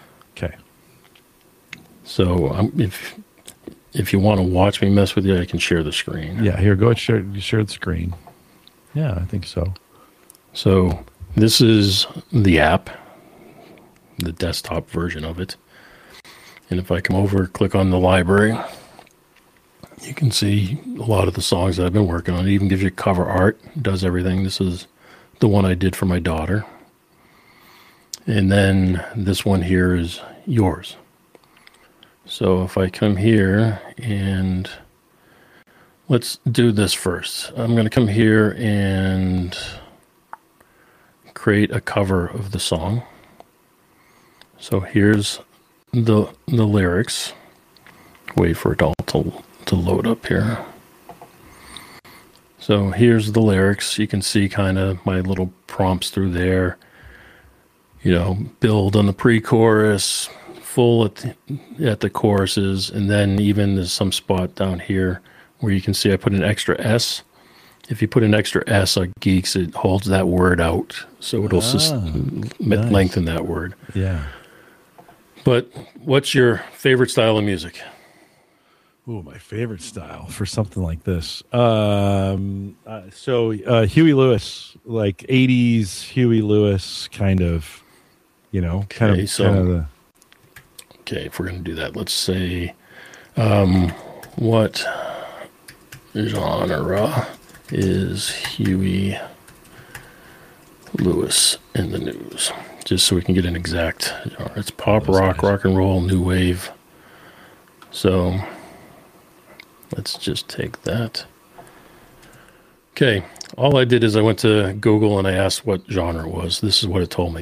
So if you want to watch me mess with you, I can share the screen. Yeah, here, go ahead, share the screen. Yeah, I think so. So this is the app, the desktop version of it. And if I come over, click on the library, you can see a lot of the songs that I've been working on. It even gives you cover art, does everything. This is the one I did for my daughter. And then this one here is yours. So if I come here and let's do this first. I'm going to come here and create a cover of the song. So here's the lyrics. Wait for it all to load up here. So here's the lyrics. You can see kind of my little prompts through there. Build on the pre-chorus, full at the choruses, and then even there's some spot down here where you can see I put an extra S. If you put an extra S on Geeks, it holds that word out, so it'll lengthen that word. Yeah. But what's your favorite style of music? Ooh, my favorite style for something like this. Huey Lewis, like 80s Huey Lewis kind of, Okay, if we're going to do that, let's say, what genre is Huey Lewis in the news? Just so we can get an exact genre. It's pop, rock, rock and roll, new wave. So let's just take that. Okay, all I did is I went to Google and I asked what genre it was. This is what it told me.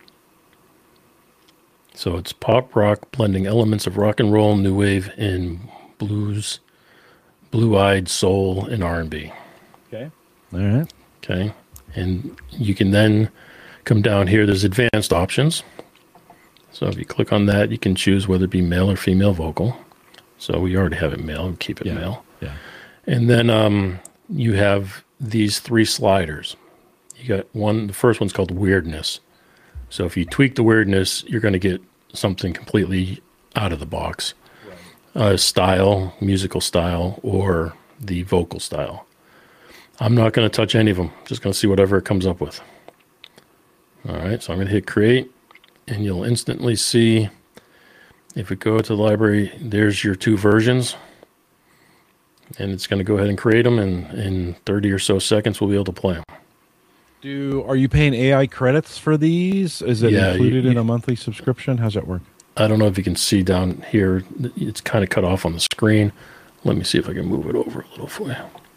So it's pop rock blending elements of rock and roll, new wave, and blues, blue-eyed soul, and R&B. Okay. All right. Okay. And you can then come down here. There's advanced options. So if you click on that, you can choose whether it be male or female vocal. So we already have it male. We keep it male. Yeah. And then you have these 3 sliders. You got one. The first one's called weirdness. So if you tweak the weirdness, you're going to get something completely out of the box. Right. Style, musical style, or the vocal style. I'm not going to touch any of them. Just going to see whatever it comes up with. All right, so I'm going to hit create, and you'll instantly see, if we go to the library, there's your 2 versions. And it's going to go ahead and create them, and in 30 or so seconds, we'll be able to play them. Are you paying AI credits for these? Is it included in a monthly subscription? How's that work? I don't know if you can see down here. It's kind of cut off on the screen. Let me see if I can move it over a little for you.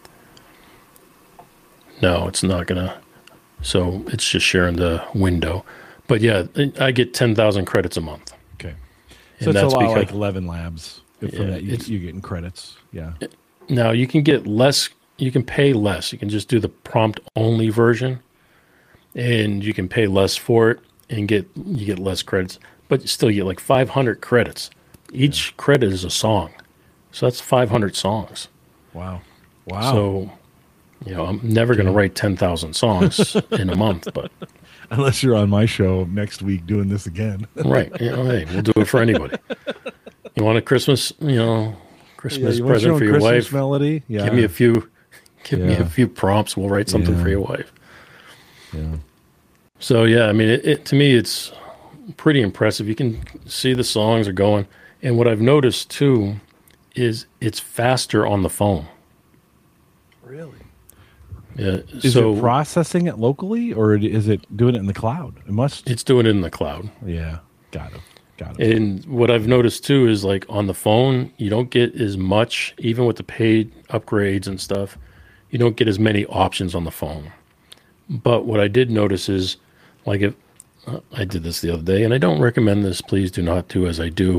No, it's not going to. So it's just sharing the window. But yeah, I get 10,000 credits a month. Okay. So it's a lot like 11 Labs. From that, you're getting credits. Yeah. Now you can get less. You can pay less. You can just do the prompt only version. And you can pay less for it and you get less credits, but still you get like 500 credits. Each credit is a song. So that's 500 songs. Wow. So, I'm never going to write 10,000 songs in a month, but unless you're on my show next week doing this again. Right. Hey, we'll do it for anybody. You want a Christmas, Christmas present for your Christmas wife? Melody? Yeah. Give me a few prompts. We'll write something for your wife. Yeah. So yeah, I mean, it to me, it's pretty impressive. You can see the songs are going, and what I've noticed too is it's faster on the phone. Really? Yeah. Is it processing it locally, or is it doing it in the cloud? It's doing it in the cloud. Yeah. Got it. And what I've noticed too is like on the phone, you don't get as much, even with the paid upgrades and stuff. You don't get as many options on the phone. But what I did notice is, like, if I did this the other day, and I don't recommend this, please do not do as I do.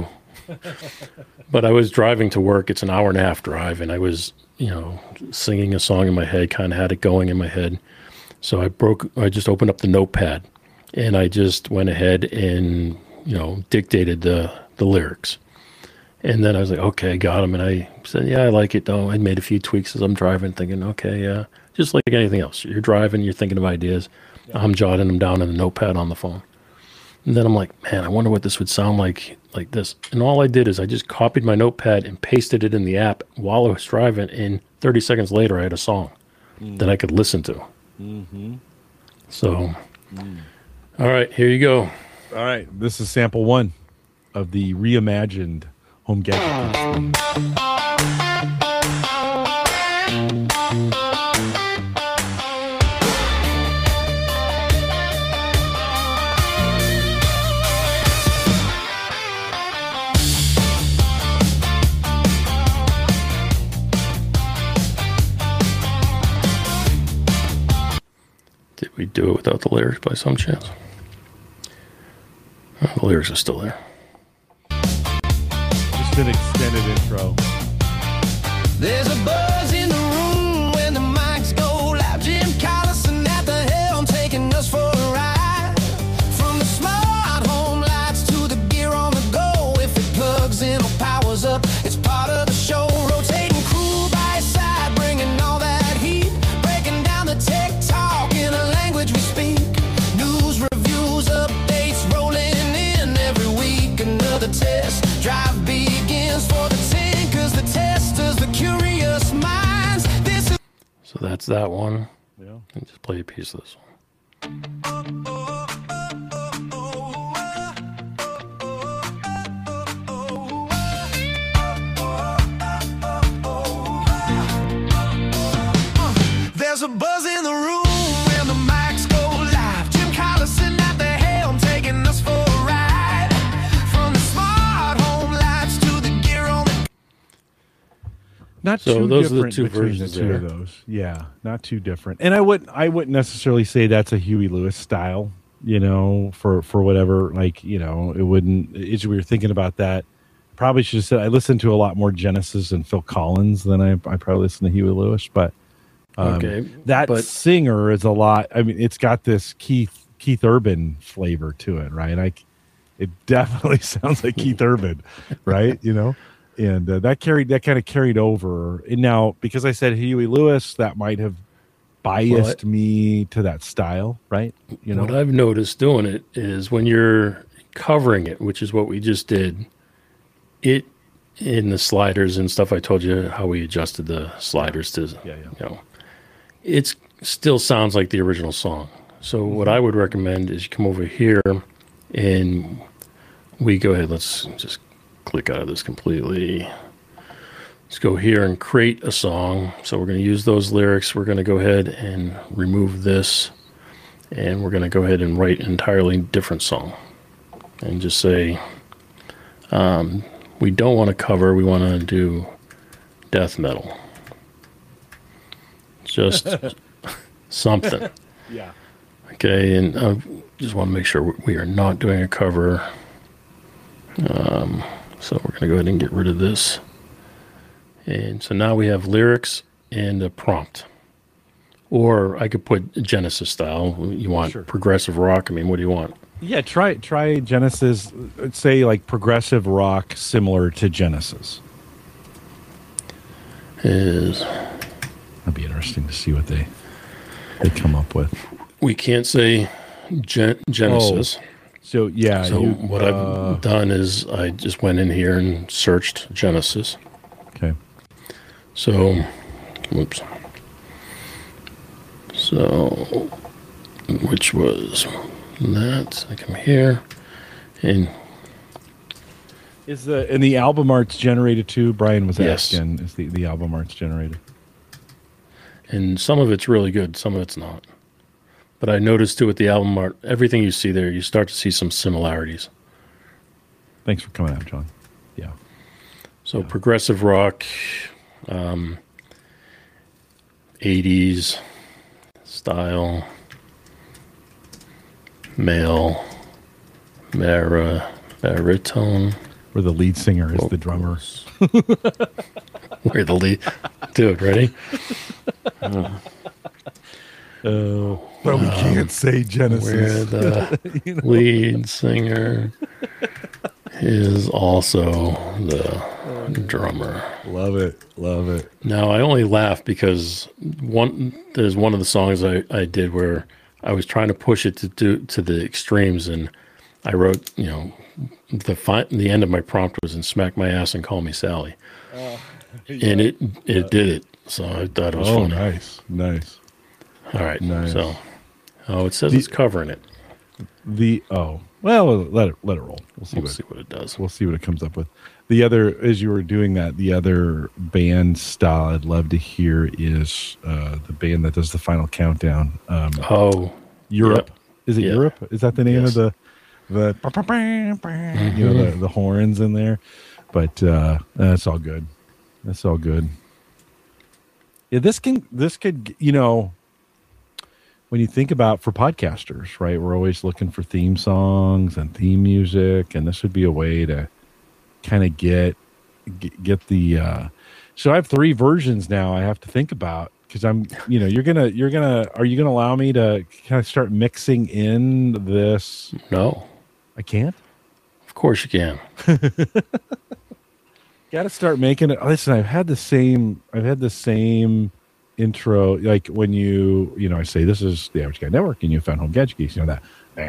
But I was driving to work. It's an 1.5-hour drive, and I was, singing a song in my head, kind of had it going in my head. So I just opened up the notepad, and I just went ahead and, dictated the lyrics. And then I was like, okay, got them. And I said, yeah, I like it. Though I made a few tweaks as I'm driving, thinking, okay, yeah. Just like anything else. You're driving, you're thinking of ideas. Yeah. I'm jotting them down in the notepad on the phone. And then I'm like, man, I wonder what this would sound like this. And all I did is I just copied my notepad and pasted it in the app while I was driving. And 30 seconds later, I had a song that I could listen to. Mm-hmm. So, all right, here you go. All right, this is sample 1 of the reimagined Home Gadget. Did we do it without the lyrics by some chance? Oh, the lyrics are still there. Just an extended intro. There's a buzz in the room when the mics go loud. Jim Collison at the helm taking us for a ride. From the smart home lights to the gear on the go. If it plugs in or powers up, it's part of the show. Rotating crew by his side, bringing all that heat. Breaking down the tech talk in a language we speak. News, reviews, updates rolling in every week. Another test drive begins for the 10, 'cause the test So that's that one. Yeah. And just play a piece of this one. There's a buzz in the room when the mics go live. Jim Collison at the helm, taking us for a ride. From the smart home lights to the gear on the... Not So too those are the different two between versions the two of there. those. Yeah, not too different. And I wouldn't necessarily say that's a Huey Lewis style, for whatever, it wouldn't, as we were thinking about that, probably should have said I listened to a lot more Genesis and Phil Collins than I probably listened to Huey Lewis, but Okay. that but singer is a lot. I mean, it's got this Keith Urban flavor to it, right? It definitely sounds like Keith Urban, right? And that kind of carried over. And now, because I said Huey Lewis, that might have biased me to that style, right? what I've noticed doing it is when you're covering it, which is what we just did, it in the sliders and stuff. I told you how we adjusted the sliders to, it still sounds like the original song. So what I would recommend is you come over here and we go ahead. Let's just click out of this completely. Let's go here and create a song. So we're going to use those lyrics. We're going to go ahead and remove this. And we're going to go ahead and write an entirely different song. And just say, we don't want to cover. We want to do death metal. Just something. Yeah. Okay, and I just want to make sure we are not doing a cover. So we're going to go ahead and get rid of this. And so now we have lyrics and a prompt. Or I could put Genesis style. You want progressive rock? I mean, what do you want? Yeah, try Genesis, say like progressive rock similar to Genesis. That'd be interesting to see what they come up with. We can't say Genesis. So yeah. So what I've done is I just went in here and searched Genesis. Okay. So, whoops. So, which was that? I come here, and Is the album art's generated too? Brian was Yes. asking, is the album art's generated? and some of it's really good, some of it's not. But I noticed too with the album art, everything you see there, you start to see some similarities. Thanks for coming out, John. Yeah. So progressive rock, 80s style, male, baritone. Where the lead singer is the drummer. Where the lead, dude, ready? But we can't say Genesis. Where the lead singer is also the drummer. Love it. Love it. Now I only laugh because there's one of the songs I did where I was trying to push it to the extremes, and I wrote, the end of my prompt was, "And smack my ass and call me Sally," and it did it. So I thought it was funny. Nice. All right, Nice. so it says it's covering it. Well, let it roll. We'll see what it does. We'll see what it comes up with. The other, as you were doing that, the other band style I'd love to hear is the band that does the Final Countdown. Europe. Yep. Is it Yeah. Europe? Is that the name Yes. of the the horns in there? But that's all good. That's all good. Yeah, this could when you think about for podcasters, right? We're always looking for theme songs and theme music, and this would be a way to kind of get the. So I have 3 versions now. I have to think about because I'm, are you gonna allow me to kind of start mixing in this? No, I can't. of course you can. Got to start making it. Listen, I've had the same intro, like when I say this is the Average Guy Network and you found Home Gadget Geeks, that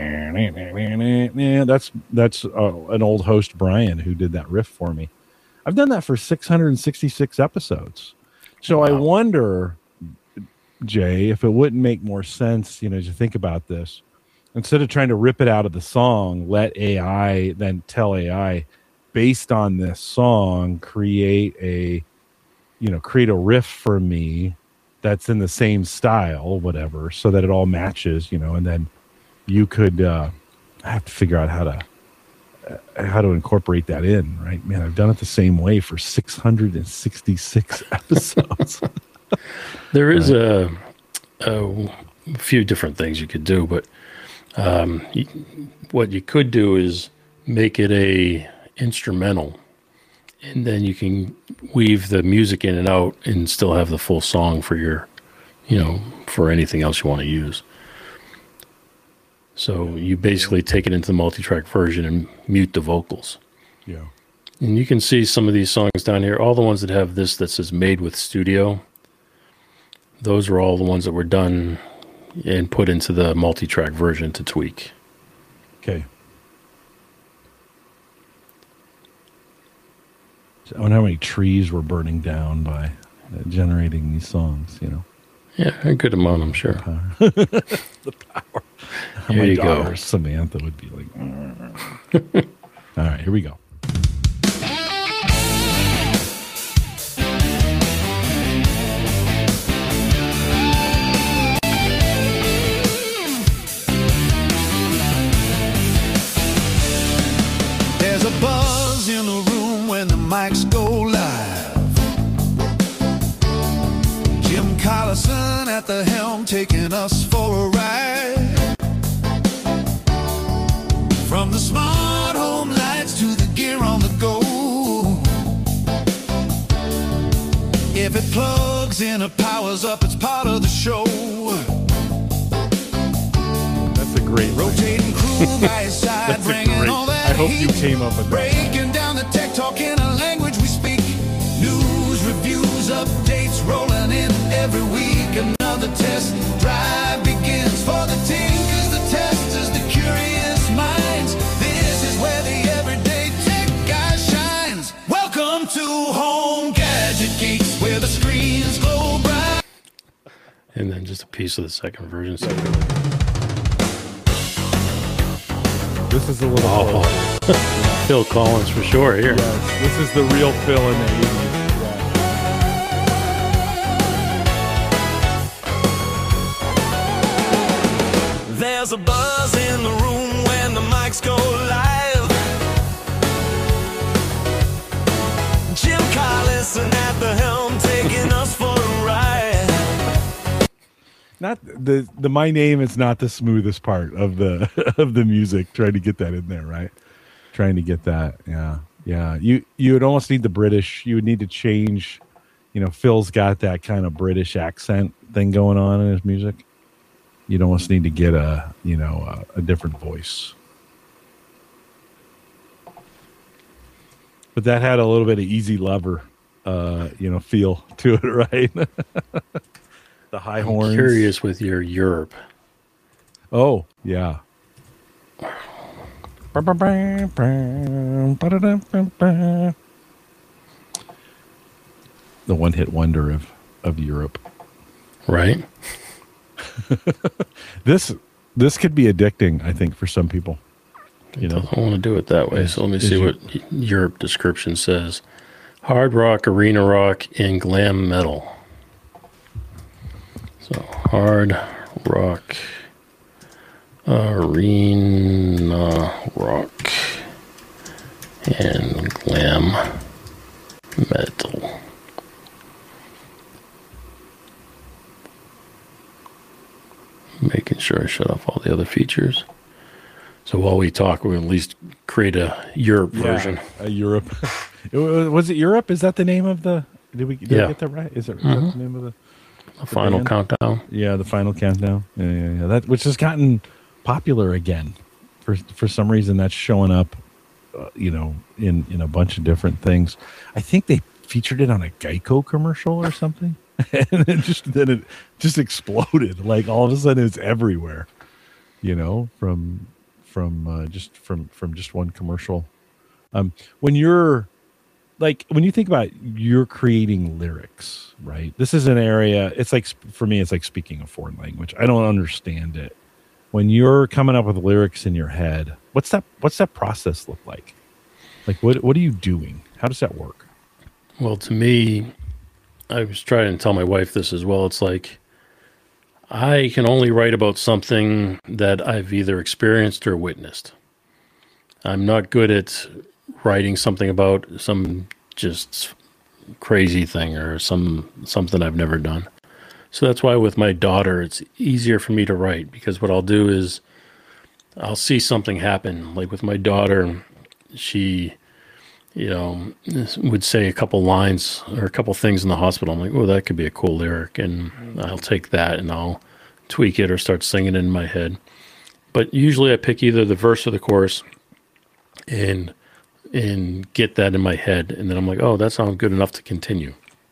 that's an old host, Brian, who did that riff for me. I've done that for 666 episodes. So I wonder, Jay, if it wouldn't make more sense, as you think about this, instead of trying to rip it out of the song, let AI then tell AI based on this song, create a riff for me that's in the same style, whatever, so that it all matches, and then you could I have to figure out how to incorporate that in, right? Man, I've done it the same way for 666 episodes. There is a few different things you could do, but what you could do is make it a instrumental, and then you can weave the music in and out and still have the full song for your, for anything else you want to use. So you basically take it into the multi-track version and mute the vocals. Yeah. And you can see some of these songs down here, all the ones that have this that says made with studio. Those are all the ones that were done and put into the multi-track version to tweak. Okay. So I wonder how many trees were burning down by generating these songs, Yeah, a good amount, I'm sure. The power. There My you daughter, go. Samantha, would be like, all right, here we go. There's a buzz in the room when the mics go live. Jim Collison at the helm taking us for a ride. From the smart home lights to the gear on the go. If it plugs in or powers up, it's part of the show. That's a great line. Rotating crew by his side, That's a bringing great. all that I hope you heat. came up with that. Breaking down the tech talk in a language we speak. News, reviews, updates rolling in every week. Another test drive begins for the team, 'cause the testers, the curious minds. This is where the everyday tech guy shines. Welcome to Home Gadget Geeks, where the screens glow bright. And then just a piece of the second version. So, This is a little. oh, Phil Collins for sure here. Yes, this is the real Phil in the 80s. There's a buzz in the room when the mics go live. Jim Collison at the helm taking us for a ride. Not the my name is not the smoothest part of the of the music. Trying to get that in there, right? Trying to get that, yeah. You would almost need the British. You would need to change. Phil's got that kind of British accent thing going on in his music. You'd almost need to get a different voice. But that had a little bit of Easy Lover, feel to it, right? The high horns. Curious with your Europe. Oh, yeah. The one-hit wonder of Europe. Right? This could be addicting, I think, for some people. I don't want to do it that way. So let me see what Europe description says. Hard rock, arena rock, and glam metal. So hard rock, arena rock, and glam metal. Making sure I shut off all the other features. So while we talk, we'll at least create a Europe version. A Europe. Was it Europe? Is that the name of the? Did I get that right? Is that the name of the Final band? countdown. Yeah, the final countdown. Yeah. That which has gotten popular again. For some reason, that's showing up. In a bunch of different things. I think they featured it on a Geico commercial or something, and then it just exploded. Like all of a sudden, it's everywhere. From just one commercial. When you're like when you think about you're creating lyrics, right? This is an area. It's like for me, it's like speaking a foreign language. I don't understand it. When you're coming up with lyrics in your head, what's that process look like? Like what are you doing? How does that work? Well, to me, I was trying to tell my wife this as well. It's like I can only write about something that I've either experienced or witnessed. I'm not good at writing something about some just crazy thing or something I've never done. So that's why with my daughter, it's easier for me to write, because what I'll do is I'll see something happen. Like with my daughter, she, would say a couple lines or a couple things in the hospital. I'm like, oh, that could be a cool lyric. And I'll take that and I'll tweak it or start singing it in my head. But usually I pick either the verse or the chorus and get that in my head. And then I'm like, oh, that sounds good enough to continue.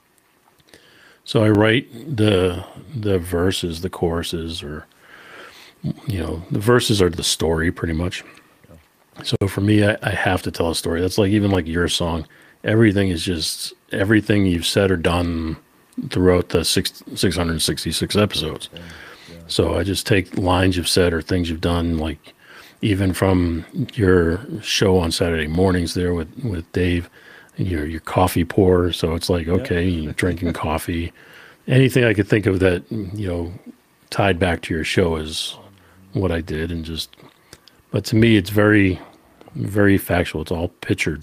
So I write the verses, the choruses, or, the verses are the story pretty much. So for me, I have to tell a story. That's like, even like your song, everything is just everything you've said or done throughout the 666 episodes. Yeah. So I just take lines you've said or things you've done, like even from your show on Saturday mornings there with Dave, your coffee pour. So it's like, okay, you're drinking coffee. Anything I could think of that, tied back to your show is what I did. And just, but to me, it's very, very factual. It's all pictured.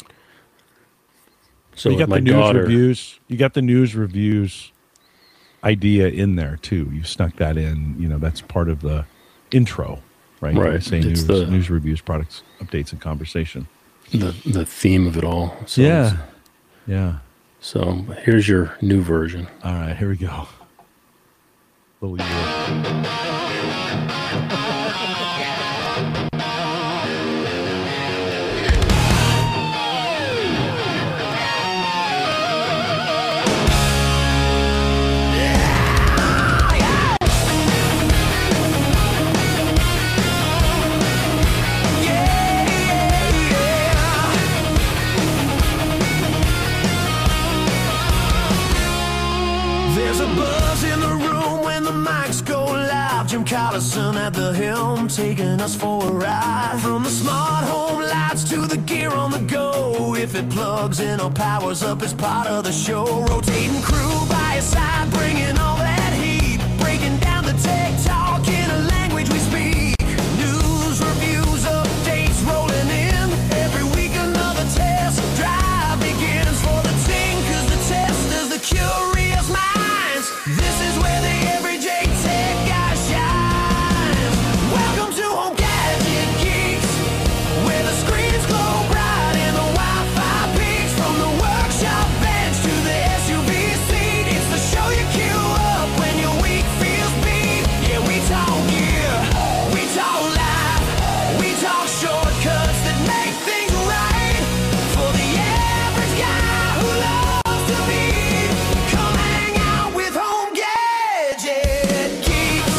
So you got the news reviews. You got the news reviews idea in there too. You snuck that in. That's part of the intro, right? Right. Say news reviews, products, updates, and conversation. The theme of it all. So yeah. So here's your new version. All right, here we go. Collison at the helm, taking us for a ride. From the smart home lights to the gear on the go. If it plugs in or powers up, it's part of the show. Rotating crew by your side, bringing all that heat. Breaking down the tech talk in a language we speak. News, reviews, updates rolling in. Every week another test drive begins for the team, cause the test is the curious minds. This is where the everyday tech guys shine. Welcome to Home Gadget Geeks, where the screens glow bright and the Wi-Fi peaks. From the workshop bench to the SUV seat, it's the show you queue up when your week feels beat. Yeah, we talk gear, we talk life, we talk shortcuts that make things right for the average guy who loves to be. Come hang out with Home Gadget Geeks.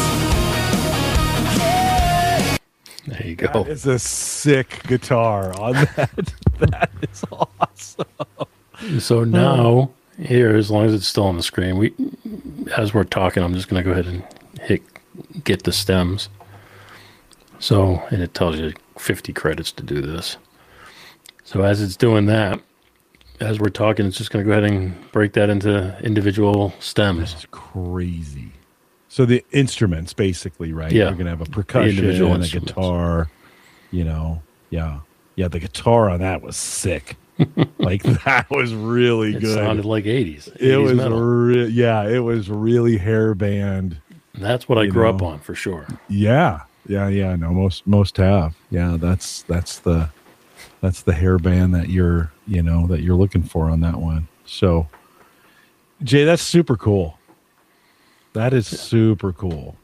Yeah. There you go. It's a sick guitar on that. That is awesome. So now, here, as long as it's still on the screen, as we're talking, I'm just going to go ahead and get the stems. So, and it tells you 50 credits to do this. So as it's doing that, as we're talking, it's just going to go ahead and break that into individual stems. That's crazy. So the instruments, basically, right? Yeah. You're going to have a percussion and a guitar, Yeah, the guitar on that was sick. Like, that was really It good. sounded like 80s. It was metal. it was really hair band. And that's what I grew up on, for sure. Yeah. No, most have. Yeah, that's the hair band that you're looking for on that one. So, Jay, that's super cool. That is super cool.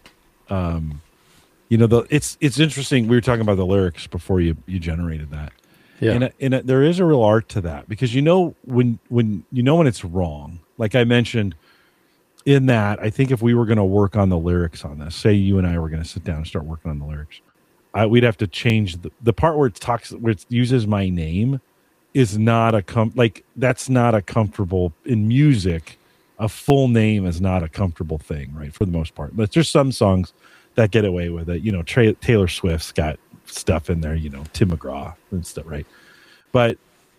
It's interesting. We were talking about the lyrics before you generated that. Yeah. And there is a real art to that, because when it's wrong. Like I mentioned in that, I think if we were going to work on the lyrics on this, say you and I were going to sit down and start working on the lyrics, we'd have to change the part where it uses my name. is not that's not a comfortable in music. A full name is not a comfortable thing, right? For the most part, but there's some songs that get away with it. You know, Taylor Swift's got stuff in there. You know, Tim McGraw and stuff, right? But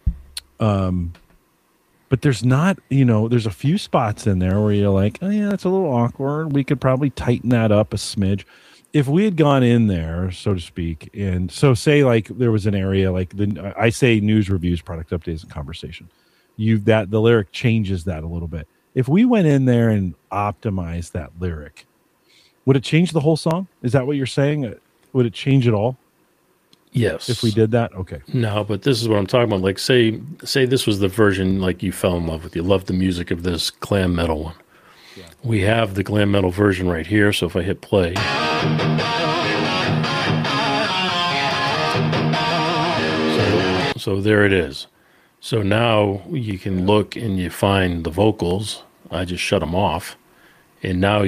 there's not. You know, there's a few spots in there where you're like, oh yeah, that's a little awkward. We could probably tighten that up a smidge. If we had gone in there, so to speak, and so say like there was an area like I say news reviews, product updates, and conversation, the lyric changes that a little bit. If we went in there and optimized that lyric, would it change the whole song? Is that what you're saying? Would it change it all? Yes. If we did that, okay. No, but this is what I'm talking about. Like, say this was the version like you fell in love with. You loved the music of this glam metal one. Yeah. We have the glam metal version right here. So if I hit play. So there it is. So now you can look and you find the vocals. I just shut them off. And now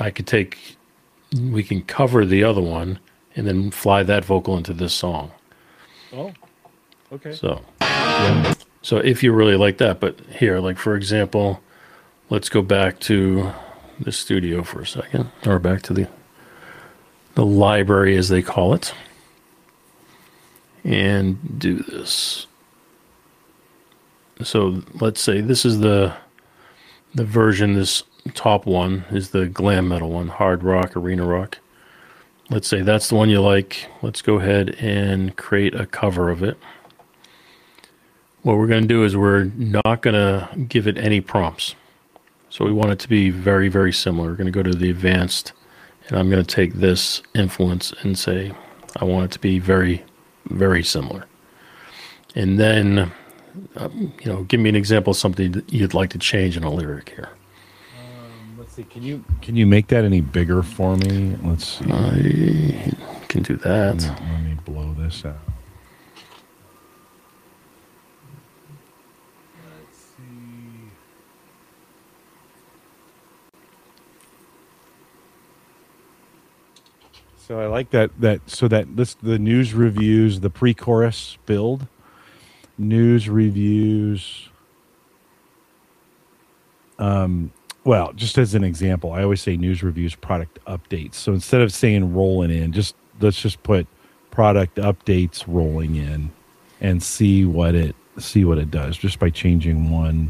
we can cover the other one and then fly that vocal into this song. Oh, okay. So if you really like that, but here, like for example, let's go back to the studio for a second, or back to the library as they call it, and do this. So let's say this is the version, this top one is the glam metal one, hard rock, arena rock. Let's say that's the one you like. Let's go ahead and create a cover of it. What we're going to do is we're not going to give it any prompts. So we want it to be very, very similar. We're going to go to the advanced, and I'm going to take this influence and say, I want it to be very, very similar. And then, give me an example of something that you'd like to change in a lyric here. Let's see. Can you make that any bigger for me? Let's see. I can do that. Let me blow this out. Let's see. So I like that the news reviews, the pre-chorus build, news reviews. Well, just as an example, I always say news reviews, product updates. So instead of saying rolling in, let's just put product updates rolling in and see what it does just by changing one.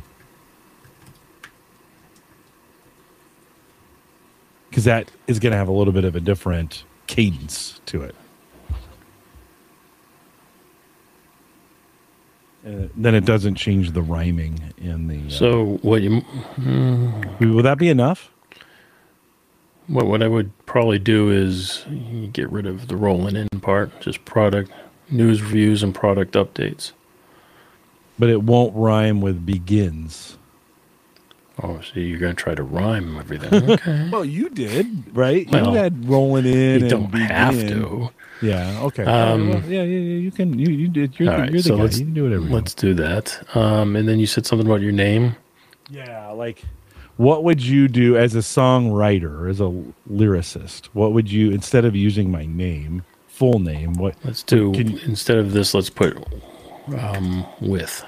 Because that is going to have a little bit of a different cadence to it. Then it doesn't change the rhyming in the. So what will that be enough? What I would probably do is get rid of the rolling in part, just product news reviews and product updates. But it won't rhyme with begins. Oh, so you're going to try to rhyme everything? Okay. Well, you did, right? Well, you had rolling in. You don't and begin. have to. Yeah. Okay. You can. You did. You're the so guy. You can do whatever. Let's do that. And then you said something about your name. Yeah. Like, what would you do as a songwriter, as a lyricist? What would you, instead of using my name, full name? What? Let's do instead of this. Let's put with.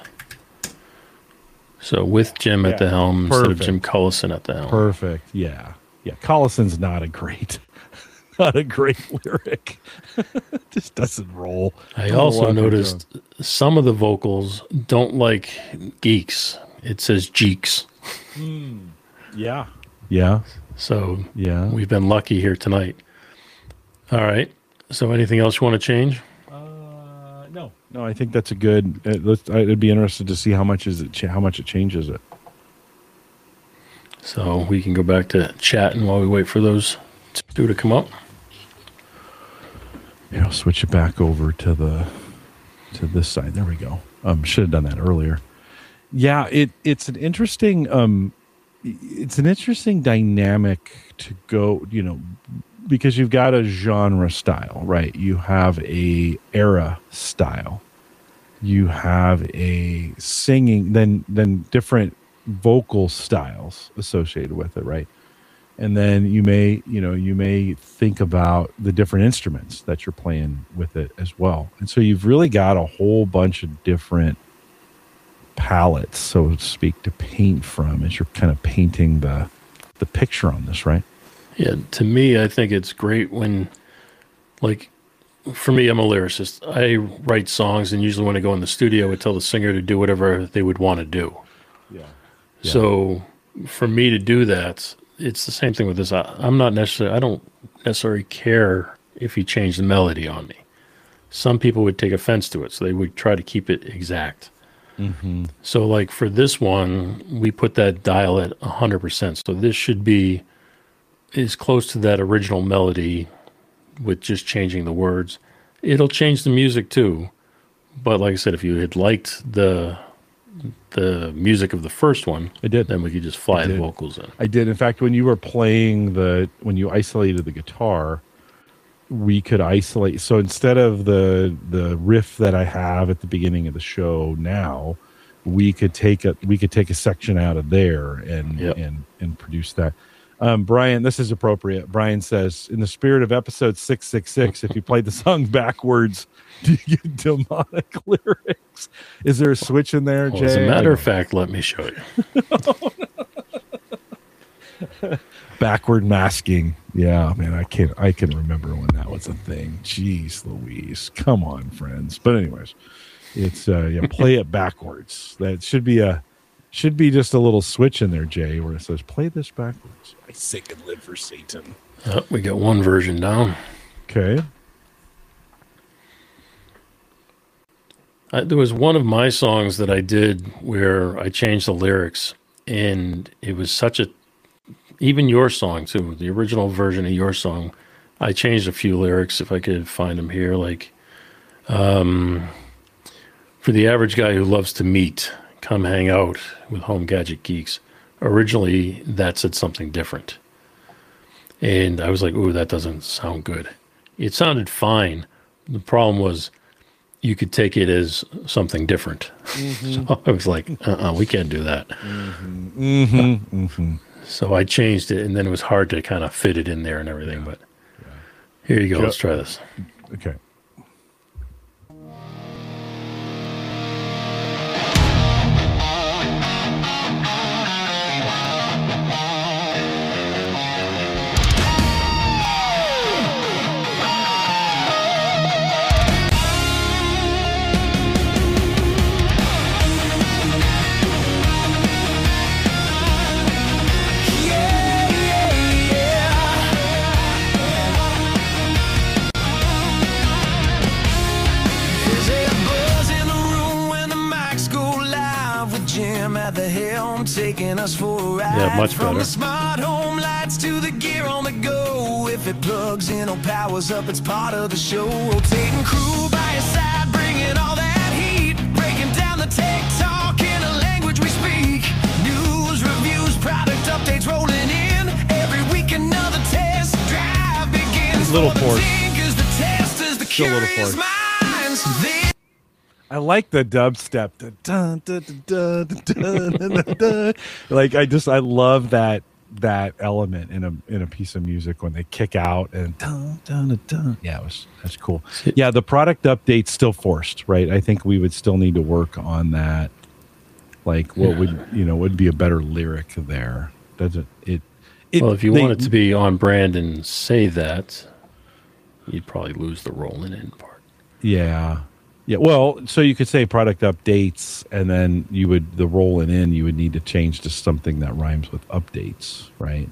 So with Jim at the helm instead of Jim Collison at the helm. Perfect. Yeah. Collison's not a great lyric. Just doesn't roll. I also noticed some of the vocals don't like geeks. It says jeeks. Yeah. So we've been lucky here tonight. All right. So anything else you want to change? No, I think that's a good. I'd be interested to see how much it changes it. So we can go back to chatting while we wait for those two to come up. Yeah, I'll switch it back over to this side. There we go. Should have done that earlier. Yeah, it's an interesting dynamic to go. Because you've got a genre style, right? You have a era style. You have a singing, then different vocal styles associated with it, right? And then you may think about the different instruments that you're playing with it as well. And so you've really got a whole bunch of different palette, so to speak, to paint from as you're kind of painting the picture on this, right? Yeah, to me, I think it's great when, like, for me, I'm a lyricist. I write songs, and usually when I go in the studio, I tell the singer to do whatever they would want to do. Yeah. So for me to do that, it's the same thing with this. I don't necessarily care if you change the melody on me. Some people would take offense to it, so they would try to keep it exact. Mm-hmm. So, like for this one, we put that dial at 100%. So this should be as close to that original melody with just changing the words. It'll change the music too. But like I said, if you had liked the music of the first one, I did. then we could just fly the vocals in. I did. In fact, when you were playing when you isolated the guitar, we could isolate. So instead of the riff that I have at the beginning of the show now, we could take a section out of there and produce that. Brian, this is appropriate. Brian says, in the spirit of episode 666, if you played the song backwards, do you get demonic lyrics? Is there a switch in there, Jay? As a matter of fact, let me show you. Backward masking. Yeah, man, I can remember when that was a thing. Jeez Louise. Come on, friends. But anyways, it's play it backwards. That should be just a little switch in there, Jay, where it says play this backwards. I sick and live for Satan. We got one version down. Okay. There was one of my songs that I did where I changed the lyrics, and it was even your song too, the original version of your song, I changed a few lyrics if I could find them here, like for the average guy who loves to meet, come hang out with Home Gadget Geeks. Originally, that said something different. And I was like, ooh, that doesn't sound good. It sounded fine. The problem was you could take it as something different. Mm-hmm. So I was like, we can't do that. Mm-hmm. Mm-hmm. Mm-hmm. So I changed it, and then it was hard to kind of fit it in there and everything. But here you go. Let's try this. Okay. Taking us for a ride. Yeah, much better. From the smart home lights to the gear on the go. If it plugs in or powers up, it's part of the show. Rotating crew by your side, bringing all that heat. Breaking down the tech talk in a language we speak. News, reviews, product updates rolling in. Every week another test drive begins. Little force. The testers, the Still a little curious force. minds. I like the dubstep. Dun, dun, dun, dun, dun, dun, dun. Like I love that element in a piece of music when they kick out and dun, dun, dun, dun. Yeah, that's cool. Yeah, the product update's still forced, right? I think we would still need to work on that. Like what would be a better lyric there? Doesn't it? Well, if you want it to be on brand and say that, you'd probably lose the rolling in part. Yeah. Yeah, well, so you could say product updates, and then the rolling in, you would need to change to something that rhymes with updates, right?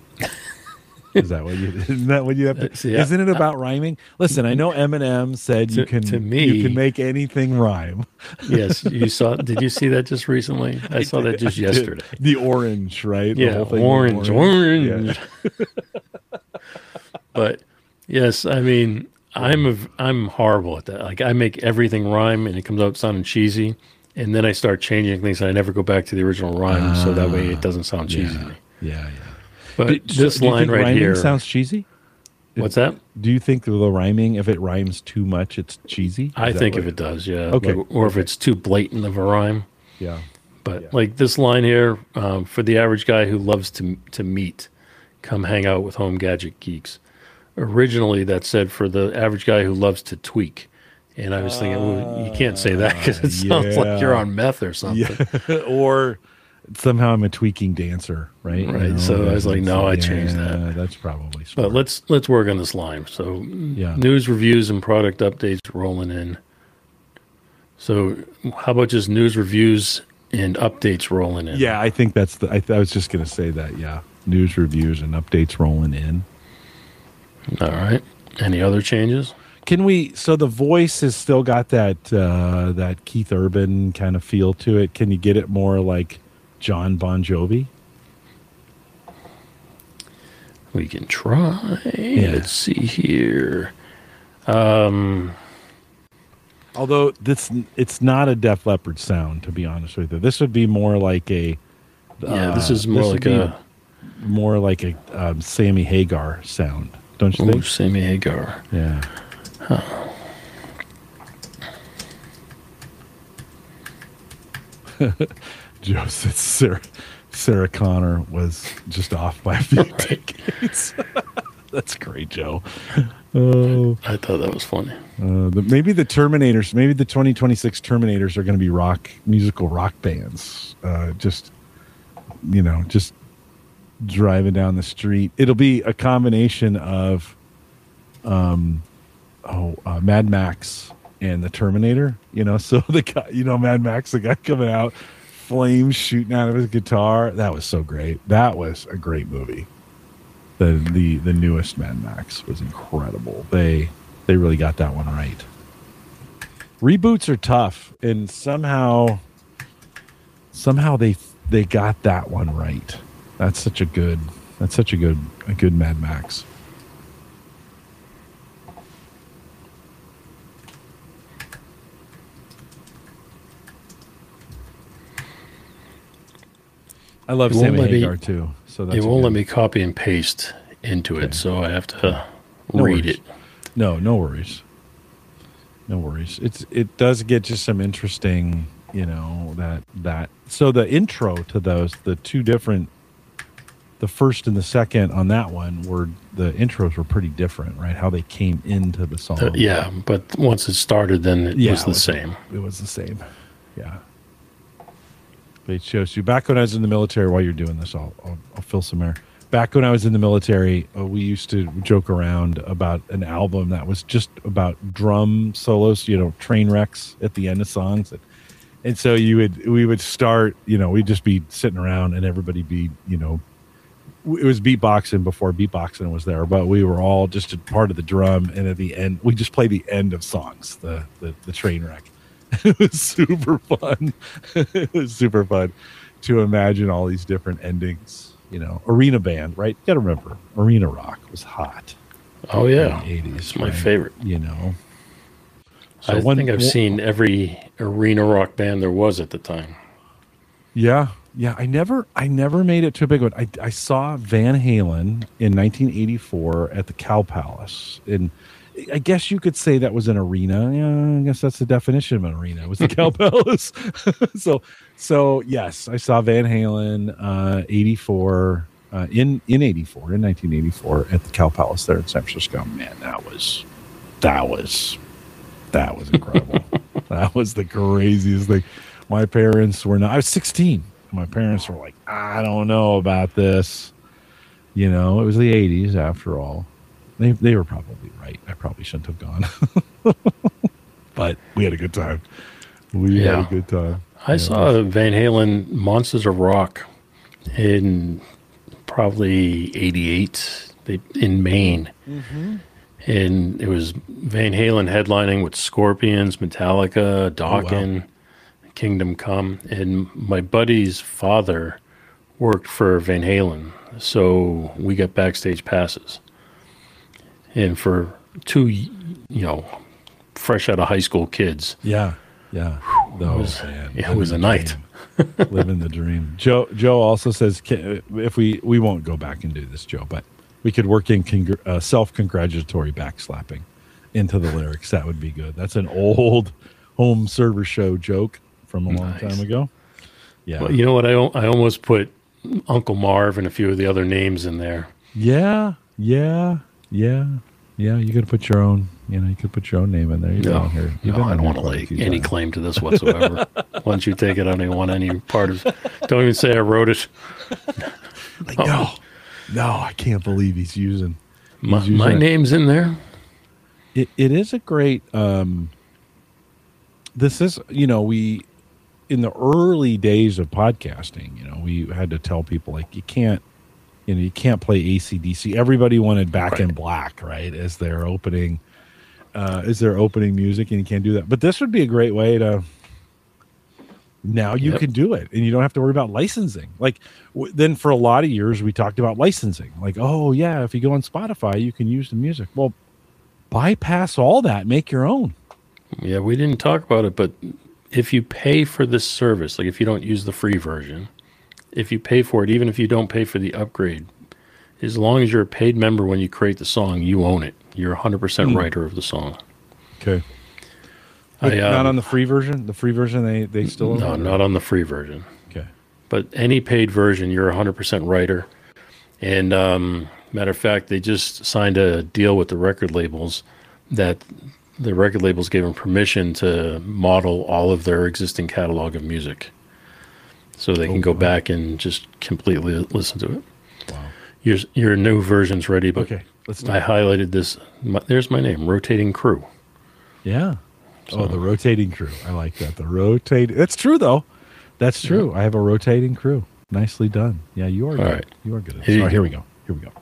Isn't that what you have to? See, isn't it about rhyming? Listen, I know Eminem said you can make anything rhyme. Yes, you saw. Did you see that just recently? I saw that just yesterday. The orange, right? Yeah, the whole thing orange. Yeah. But yes, I mean, I'm horrible at that. Like I make everything rhyme, and it comes out sounding cheesy, and then I start changing things, and I never go back to the original rhyme, so that way it doesn't sound cheesy to me. Yeah. But this line right here sounds cheesy. What's that? Do you think the rhyming, if it rhymes too much, it's cheesy? I think if it does, yeah. Okay. Or if it's too blatant of a rhyme. Yeah. But like this line here, for the average guy who loves to meet, come hang out with Home Gadget Geeks. Originally, that said for the average guy who loves to tweak. And I was thinking, well, you can't say that because it sounds like you're on meth or something. Yeah. Or somehow I'm a tweaking dancer, right? Right. So I was like, no, I changed that. That's probably smart. But let's work on this line. So news, reviews, and product updates rolling in. So how about just news, reviews, and updates rolling in? Yeah, I think that's I was just going to say that. Yeah, news, reviews, and updates rolling in. All right. Any other changes? Can we? So the voice has still got that Keith Urban kind of feel to it. Can you get it more like John Bon Jovi? We can try. Yeah. Let's see here. Although it's not a Def Leppard sound, to be honest with you. This would be more like a. This is more like a Sammy Hagar sound, don't you think? Sammy Hagar. Yeah. Joe said Sarah Connor was just off by a few decades. That's great, Joe. Oh, I thought that was funny. maybe the Terminators, maybe the 2026 Terminators are going to be musical rock bands. Just driving down the street. It'll be a combination of, Mad Max and the Terminator. So the guy, Mad Max, the guy coming out, flames shooting out of his guitar. That was so great. That was a great movie. The newest Mad Max was incredible. They really got that one right. Reboots are tough, and somehow they got that one right. That's such a good Mad Max. I love Sammy Hagar too. So that's it won't let me copy and paste into it, so I have to read it. No worries. No worries. It does get just some interesting, that. So the intro to those, the two different, the first and the second on that one the intros were pretty different, right? How they came into the song. Yeah, but once it started, then it was the same. It was the same. Yeah. It shows you back when I was in the military. While you're doing this, I'll fill some air. Back when I was in the military, we used to joke around about an album that was just about drum solos, train wrecks at the end of songs, and so we would start, we'd just be sitting around and everybody be, it was beatboxing before beatboxing was there, but we were all just a part of the drum, and at the end, we just play the end of songs, the train wreck. It was super fun. It was super fun to imagine all these different endings. Arena band, right? You got to remember, arena rock was hot. Oh yeah, in the 80s. It's my favorite. So I think I've seen every arena rock band there was at the time. Yeah. I never made it to a big one. I saw Van Halen in 1984 at the Cow Palace, and I guess you could say that was an arena. Yeah, I guess that's the definition of an arena. It was the Cow Palace. So yes, I saw Van Halen 84 in 1984 at the Cow Palace there in San Francisco. Man, that was incredible. That was the craziest thing. My parents were not. I was 16. My parents were like, I don't know about this. It was the 80s after all. They were probably right. I probably shouldn't have gone. But we had a good time. Had a good time. I saw Van Halen Monsters of Rock in probably 88 in Maine. Mm-hmm. And it was Van Halen headlining with Scorpions, Metallica, Dokken, Kingdom Come. And my buddy's father worked for Van Halen, so we got backstage passes. And for two, fresh out of high school kids. Yeah. It was a night. Living the dream. Joe also says, if we won't go back and do this, Joe, but we could work in self-congratulatory backslapping into the lyrics. That would be good. That's an old home server show joke from a long time ago. Yeah. Well, you know what? I almost put Uncle Marv and a few of the other names in there. Yeah. Yeah, you could put your own. You could put your own name in there. You've been on here. You've No, been I on don't here want to quite a lay few any times. claim to this whatsoever. Once you take it, I don't want any part of it. Don't even say I wrote it. Like, no, I can't believe he's using. My name's in there. It is a great. This is we in the early days of podcasting. We had to tell people like you can't play AC/DC. Everybody wanted Back in Black, right, as their opening music, and you can't do that. But this would be a great way to. Now you can do it, and you don't have to worry about licensing. Like then, for a lot of years, we talked about licensing. Like, oh yeah, if you go on Spotify, you can use the music. Well, bypass all that, make your own. Yeah, we didn't talk about it, but if you pay for this service, like if you don't use the free version, if you pay for it, even if you don't pay for the upgrade, as long as you're a paid member when you create the song, you own it. You're 100% writer of the song. Okay. Not on the free version? The free version, they still own No, it? not on the free version. Okay. But any paid version, you're 100% writer. And matter of fact, they just signed a deal with the record labels that the record labels gave them permission to model all of their existing catalog of music. So they can go back and just completely listen to it. Wow. Your new version's ready, but Okay, let's do I it. highlighted this. There's my name, Rotating Crew. Yeah. Oh, the rotating crew. I like that. The rotating. That's true, though. That's true. I have a rotating crew. Nicely done. Yeah, you are good. right. You are good. Here you All right, go. here we go. Here we go.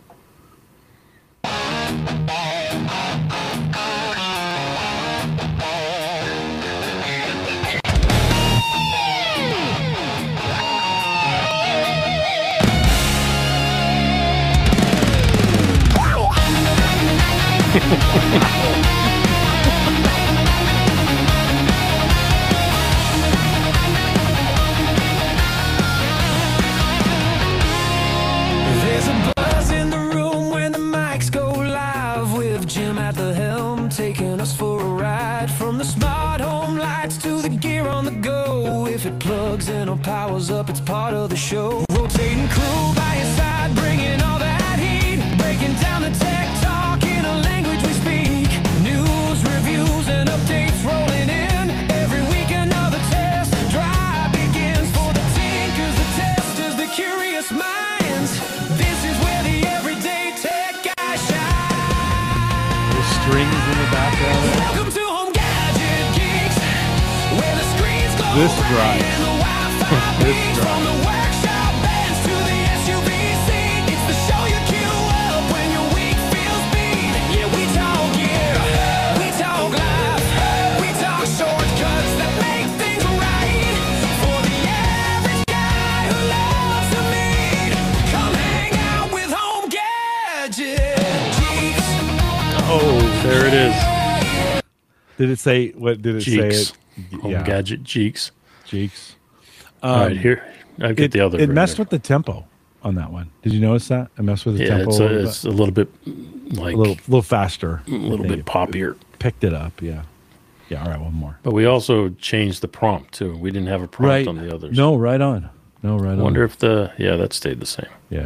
There's a buzz in the room when the mics go live with Jim at the helm taking us for a ride. From the smart home lights to the gear on the go. If it plugs in or powers up, it's part of the show. Rotating crew by your side, bringing all that heat. Breaking down the tech talk in a language we speak. News, reviews, and updates rolling in. Every week another test drive begins for the tinkers, the testers, the curious minds. This is where the everyday tech guy shines. The strings in the background. Welcome to Home Gadget Geeks, where the screens glow This red drives. and the Wi-Fi This beams. drives. From the workshop bands to the SUV seat, it's the show you queue up when your week feels beat. Yeah, we talk gear, we talk life, we talk shortcuts that make things right for the average guy who loves to meet. Come hang out with Home Gadget Geeks. Oh, There it is. did it say? What did it Jeeks. say? Home Gadget Jeeks. Jeeks. All right, here. I'll get the other. It messed version. with the tempo on that one. Did you notice that? It messed with the Yeah, tempo it's a little bit like a little faster. a little bit poppier. Picked it up. Yeah. Yeah. All right. One more. But we also changed the prompt too. We didn't have a prompt on the others. No, right on. No, right I on. wonder if that stayed the same. Yeah.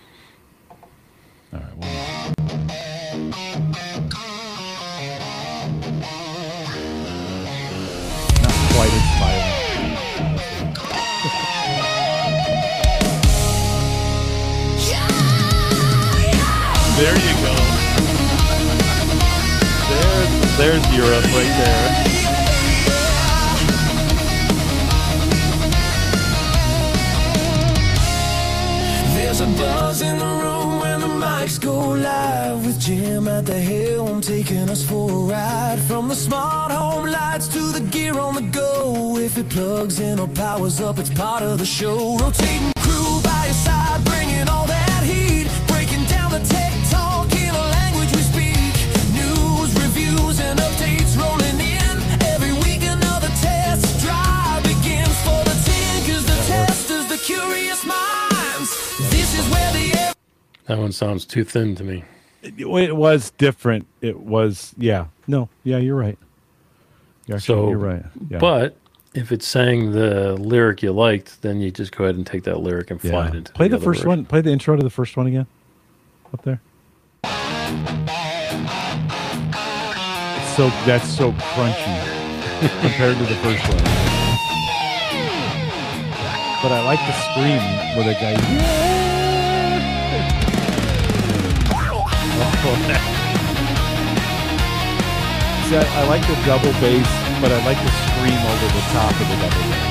All right. One more. Not quite as violent. There you go. There's Europe right there. There's a buzz in the room when the mics go live with Jim at the helm taking us for a ride. From the smart home lights to the gear on the go. If it plugs in or powers up, it's part of the show. Rotating crew by your side, bringing all that heat. Breaking down the tech talk in a language we speak. News, reviews, and updates rolling in. Every week another test drive begins for the tinkers, the testers, the curious minds. This is where the That one sounds too thin to me. It was different. It was, yeah. No, yeah, you're right. Actually, you're right. Yeah. But if it's saying the lyric you liked, then you just go ahead and take that lyric and fly it into Play the other first version. one. Play the intro to the first one again. Up there. so crunchy compared to the first one. But I like the scream where the guy. See, I like the double bass, but I like the scream over the top of the double bass.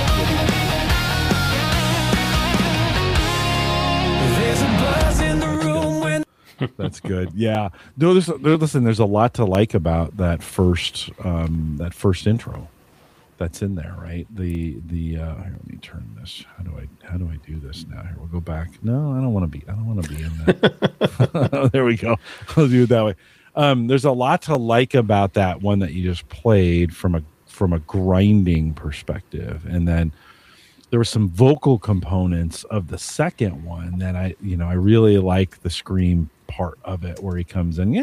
There's a buzz in the room when That's good. Yeah. No, listen, there's a lot to like about that first intro that's in there, right? Here, let me turn this. How do I do this now? Here, we'll go back. No, I don't want to be in that. There we go. I'll do it that way. There's a lot to like about that one that you just played from a grinding perspective. And then there were some vocal components of the second one that I really like the scream part of it where he comes in,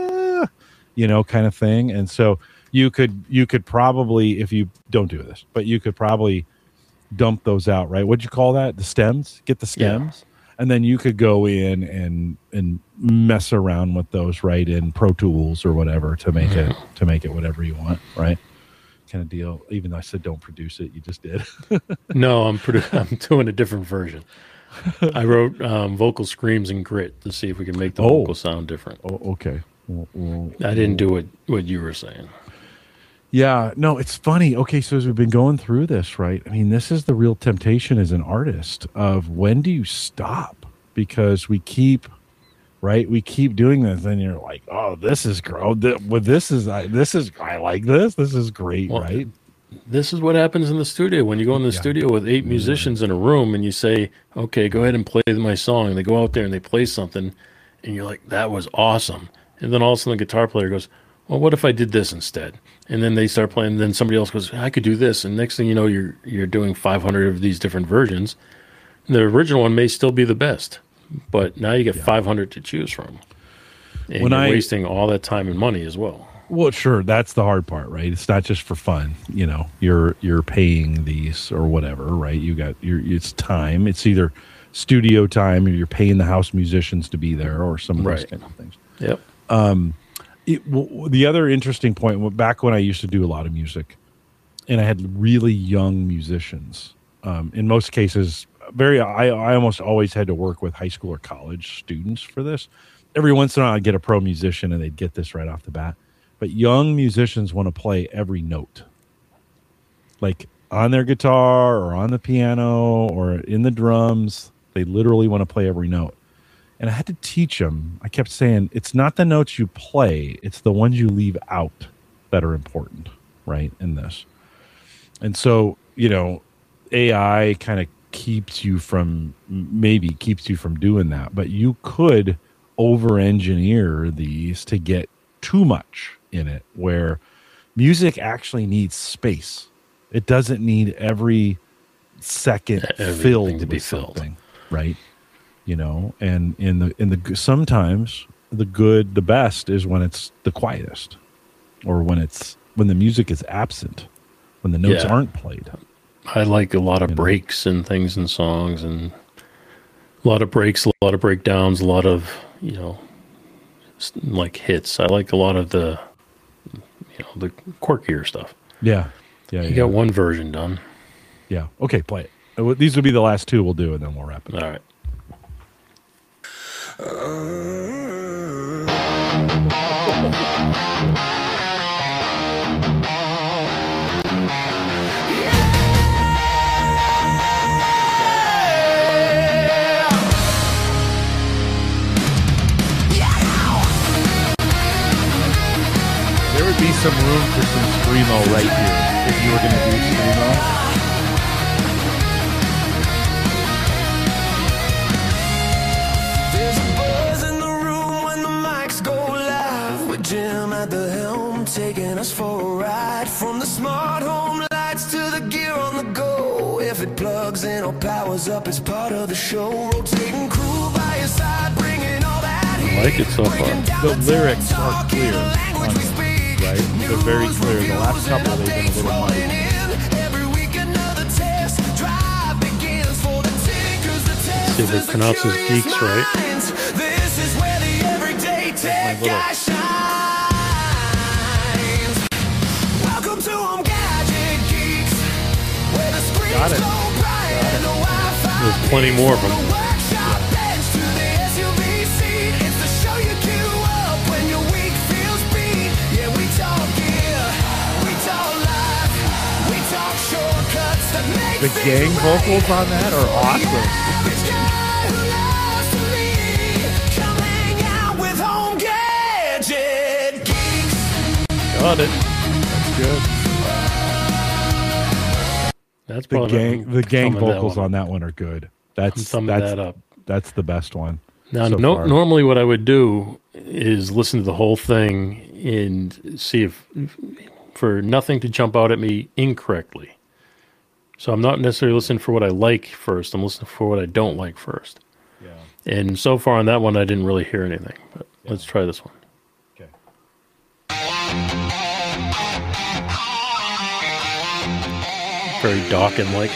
kind of thing. And so you could probably, if you don't do this, but you could probably dump those out, right? What'd you call that? The stems? Get the stems. Yeah. And then you could go in and mess around with those, right, in Pro Tools or whatever to make it whatever you want, right? Kind of deal. Even though I said don't produce it, you just did. No, I'm doing a different version. I wrote vocal screams in Grit to see if we can make the vocal sound different. Oh, okay. Well, I didn't do what you were saying. Yeah, no, it's funny. Okay, so as we've been going through this, right? I mean, this is the real temptation as an artist of when do you stop? Because we keep doing this, and you're like, oh, this is gross. I like this. This is great, well, right? This is what happens in the studio. When you go in the studio with 8 musicians in a room and you say, okay, go ahead and play my song. And they go out there and they play something and you're like, that was awesome. And then all of a sudden the guitar player goes, well, what if I did this instead? And then they start playing. And then somebody else goes, I could do this. And next thing you know, you're doing 500 of these different versions. And the original one may still be the best, but now you get 500 to choose from. And you're wasting all that time and money as well. Well, sure, that's the hard part, right? It's not just for fun, You're paying these or whatever, right? It's time. It's either studio time or you're paying the house musicians to be there or some of those kind of things. Yep. The other interesting point, back when I used to do a lot of music, and I had really young musicians. In most cases, I almost always had to work with high school or college students for this. Every once in a while, I'd get a pro musician, and they'd get this right off the bat. But young musicians want to play every note, like on their guitar or on the piano or in the drums. They literally want to play every note. And I had to teach them. I kept saying, it's not the notes you play, it's the ones you leave out that are important, right, in this. And so, AI kind of keeps you from doing that. But you could over-engineer these to get too much in it, where music actually needs space. It doesn't need every second filled to be something, right? And in the sometimes the best is when it's the quietest, or when the music is absent, when the notes aren't played. I like a lot of breaks and things in songs, and a lot of breaks, a lot of breakdowns, a lot of like hits. I like a lot of the quirkier stuff. Yeah. You got one version done. Yeah. Okay, play it. These will be the last two we'll do, and then we'll wrap it up. All right. There would be some room for some screamo right here if you were going to do screamo. Jim at the helm, taking us for a ride. From the smart home lights to the gear on the go. If it plugs in or powers up, it's part of the show. Rotating crew by your side, bringing all that heat. I like it so far. The lyrics are clear on this, right? They're very clear. The last couple, they've been a little muddy. See, the Canopsis Geeks, right? This is where the everyday tech guy shines. Got it. There's plenty more of them. The gang vocals on that are awesome. Got it. That's good. That's The probably gang thumbing that vocals one. on that one are good. I'm That's thumbing that up. That's the best one. Now, so far. normally what I would do is listen to the whole thing and see if for nothing to jump out at me incorrectly. So I'm not necessarily listening for what I like first. I'm listening for what I don't like first. Yeah. And so far on that one, I didn't really hear anything. But let's try this one. Okay. Very Dawkins-like.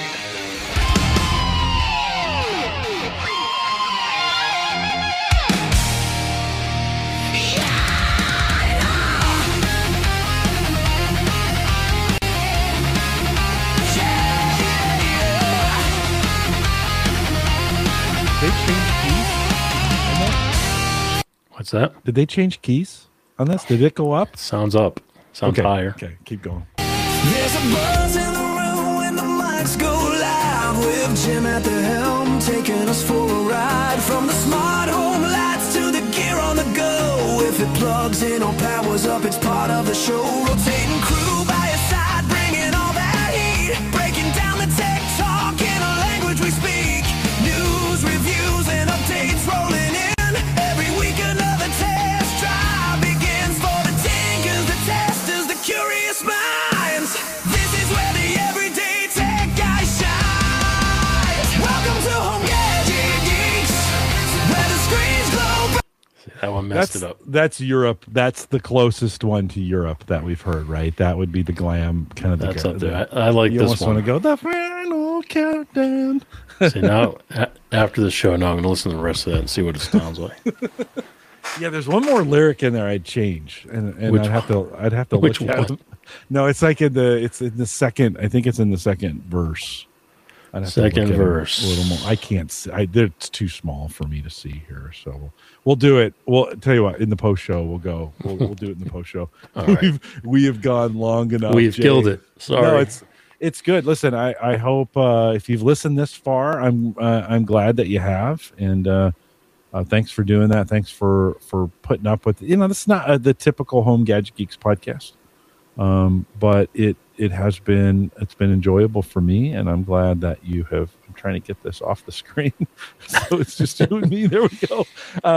They change keys on that? What's that? Did they change keys on this? Did it go up? Sounds up. Sounds Okay. higher. Okay, keep going. There's a buzz in the room when the mics go live with Jim at the helm taking us for a ride from the smart home lights to the gear on the go. If it plugs in or powers up, it's part of the show. Rotating crew by your side, bringing all that heat, breaking down the tech talk in a language we speak. News, reviews, and updates rolling in. Every week another test drive begins for the tinkers, the testers, the curious minds. This is where the everyday tech guy shines. Welcome to Home Gadget Geeks, where the screens glow. See, that one messed it up. That's Europe. That's the closest one to Europe that we've heard, right? That would be the glam kind of. That's up there. I like You this almost want one. to go the final countdown. See, now, after the show, now I'm going to listen to the rest of that and see what it sounds like. Yeah, there's one more lyric in there I'd change, and Which I'd have to Which look at one? it. No, it's like in the second. I think it's in the second verse. I'd have to look Second at it verse. a little more. I can't see. It's too small for me to see here. So we'll do it. We'll tell you what. In the post show, we'll go. We'll do it in the post show. All right. We have gone long enough. We've Jay. killed it. Sorry. No, it's good. Listen, I hope if you've listened this far, I'm glad that you have, and thanks for doing that. Thanks for putting up with. This is not the typical Home Gadget Geeks podcast, but it's been enjoyable for me, and I'm glad that you have. I'm trying to get this off the screen, so it's just you and me. There we go.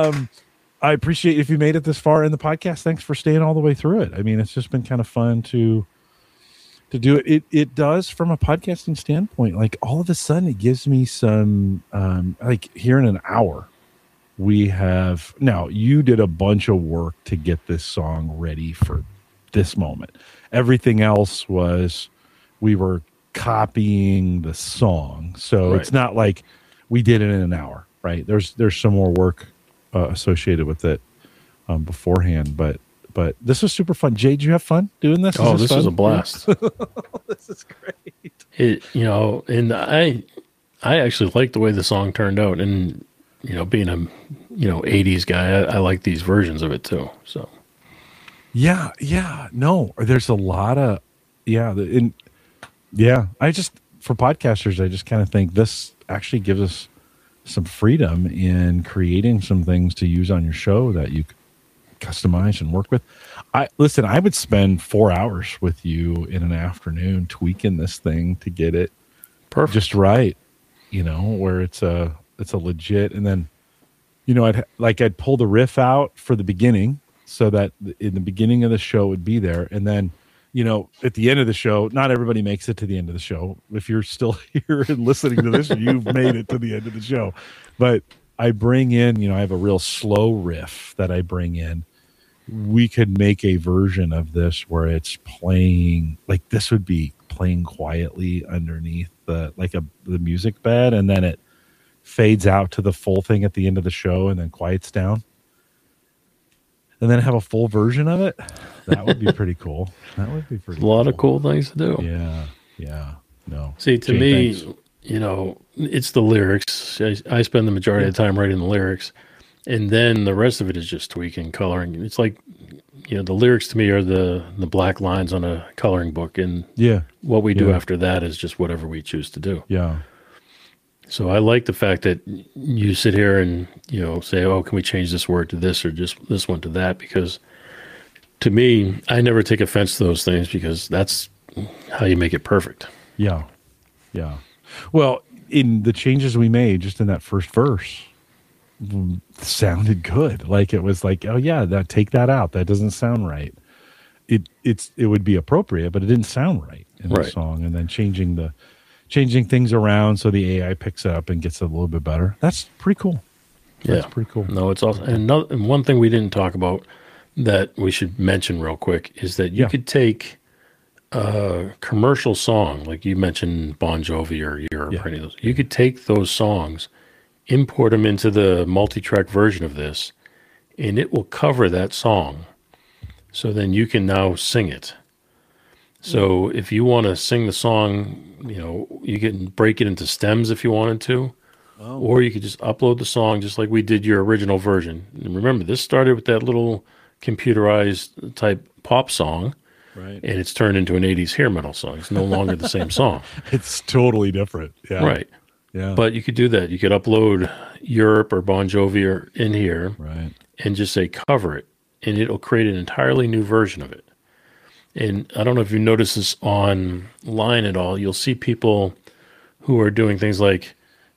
I appreciate if you made it this far in the podcast. Thanks for staying all the way through it. I mean, it's just been kind of fun to do it. It does from a podcasting standpoint. Like all of a sudden, it gives me some like here in an hour. We have now. You did a bunch of work to get this song ready for this moment. Everything else was we were copying the song, so Right. it's not like we did it in an hour. Right? There's some more work associated with it beforehand, but this was super fun. Jay, did you have fun doing this? Oh, this fun? was a blast. This is great. And I actually like the way the song turned out, and being a 80s guy, I like these versions of it too. So Yeah. No, there's a lot of I just for podcasters, I just kind of think this actually gives us some freedom in creating some things to use on your show that you customize and work with. I would spend 4 hours with you in an afternoon tweaking this thing to get it perfect. just right, where it's a legit, and then I'd pull the riff out for the beginning so that in the beginning of the show it would be there, and then at the end of the show, not everybody makes it to the end of the show. If you're still here and listening to this, you've made it to the end of the show. But I bring in, I have a real slow riff that I bring in. We could make a version of this where it's playing, like this would be playing quietly underneath the music bed, and then it fades out to the full thing at the end of the show and then quiets down. And then have a full version of it. That would be pretty cool. That would be pretty a lot of cool things to do. Yeah. No. See, to Jay, me, thanks. it's the lyrics. I spend the majority of the time writing the lyrics, and then the rest of it is just tweaking, coloring. It's like, the lyrics to me are the black lines on a coloring book, and Yeah. what we do Yeah. after that is just whatever we choose to do. Yeah. So I like the fact that you sit here and, say, oh, can we change this word to this or just this one to that? Because to me, I never take offense to those things because that's how you make it perfect. Yeah. Yeah. Well, in the changes we made just in that first verse sounded good. Like it was like, oh yeah, take that out. That doesn't sound right. It would be appropriate, but it didn't sound right in the Right. song. And then changing things around so the AI picks it up and gets it a little bit better. That's pretty cool. That's pretty cool. No, it's also and one thing we didn't talk about that we should mention real quick is that you Yeah. could take a commercial song, like you mentioned Bon Jovi or Europe Yeah. or any of those. You could take those songs, import them into the multi-track version of this, and it will cover that song. So then you can now sing it. So if you want to sing the song, you can break it into stems if you wanted to. Or you could just upload the song just like we did your original version. And remember, this started with that little computerized type pop song, Right. and it's turned into an 80s hair metal song. It's no longer the same song. It's totally different. Yeah. Right. Yeah. But you could do that. You could upload Europe or Bon Jovi or in here right. and just say cover it, and it'll create an entirely new version of it. And I don't know if you notice this online at all. You'll see people who are doing things like,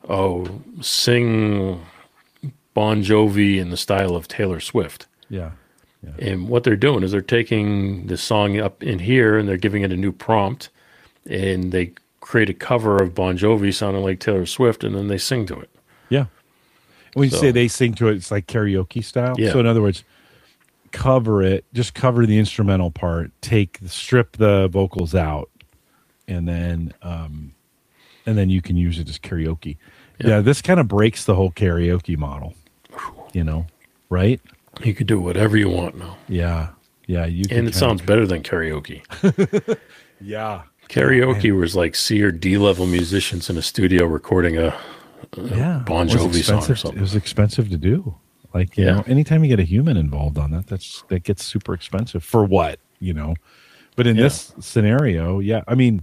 sing Bon Jovi in the style of Taylor Swift. Yeah. And what they're doing is they're taking the song up in here and they're giving it a new prompt, and they create a cover of Bon Jovi sounding like Taylor Swift, and then they sing to it. Yeah. When you So- say they sing to it, it's like karaoke style. Yeah. So in other words, cover the instrumental part, strip the vocals out, and then you can use it as karaoke. Yeah, this kind of breaks the whole karaoke model. Right? You could do whatever you want now. Yeah. Yeah. And it sounds better than karaoke. Yeah. Karaoke was like C or D level musicians in a studio recording a Bon It was Jovi song or expensive- something. It was expensive to do. Like, Yeah. anytime you get a human involved on that gets super expensive for what, But in this scenario, yeah, I mean,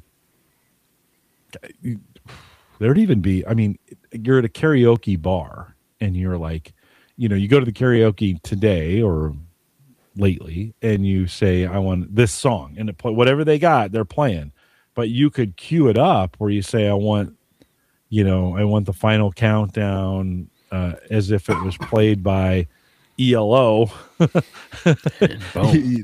there'd even be, you're at a karaoke bar and you're like, you go to the karaoke today or lately and you say, I want this song, and whatever they got, they're playing. But you could cue it up where you say, I want the final countdown as if it was played by ELO. And boom.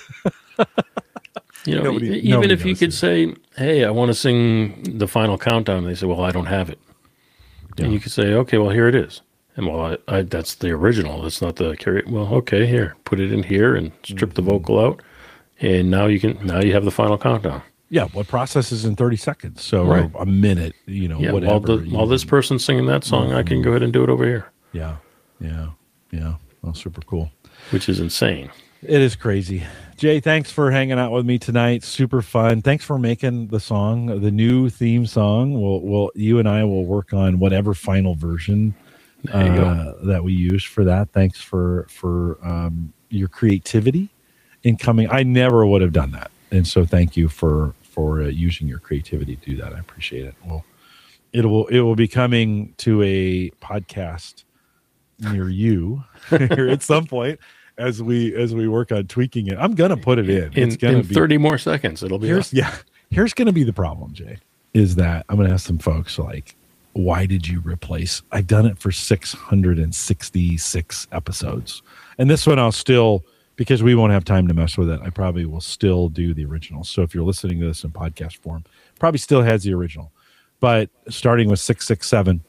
Nobody Even if you knows could it. say, hey, I want to sing the final countdown, and they say, well, I don't have it. Yeah. And you could say, okay, well, here it is. And well, I that's the original. That's not the karaoke. Well, okay, here, put it in here and strip the vocal out. And now you have the final countdown. Yeah, what processes in 30 seconds? So Right. or a minute, Yeah, whatever. while this person's singing that song, I can go ahead and do it over here, Yeah. Well, super cool. which is insane. It is crazy. Jay, thanks for hanging out with me tonight. Super fun. Thanks for making the song, the new theme song. You and I will work on whatever final version There you go. that we use for that. Thanks for your creativity in coming. I never would have done that, and so thank you for using your creativity to do that. I appreciate it. Well, it will be coming to a podcast near you here at some point as we work on tweaking it. I'm gonna put it in. It's gonna In be 30 more seconds, it'll be here's gonna be the problem, Jay, is that I'm gonna ask some folks like, why did you replace? I've done it for 666 episodes, and this one I'll still, because we won't have time to mess with it, I probably will still do the original. So if you're listening to this in podcast form, probably still has the original, but starting with 667,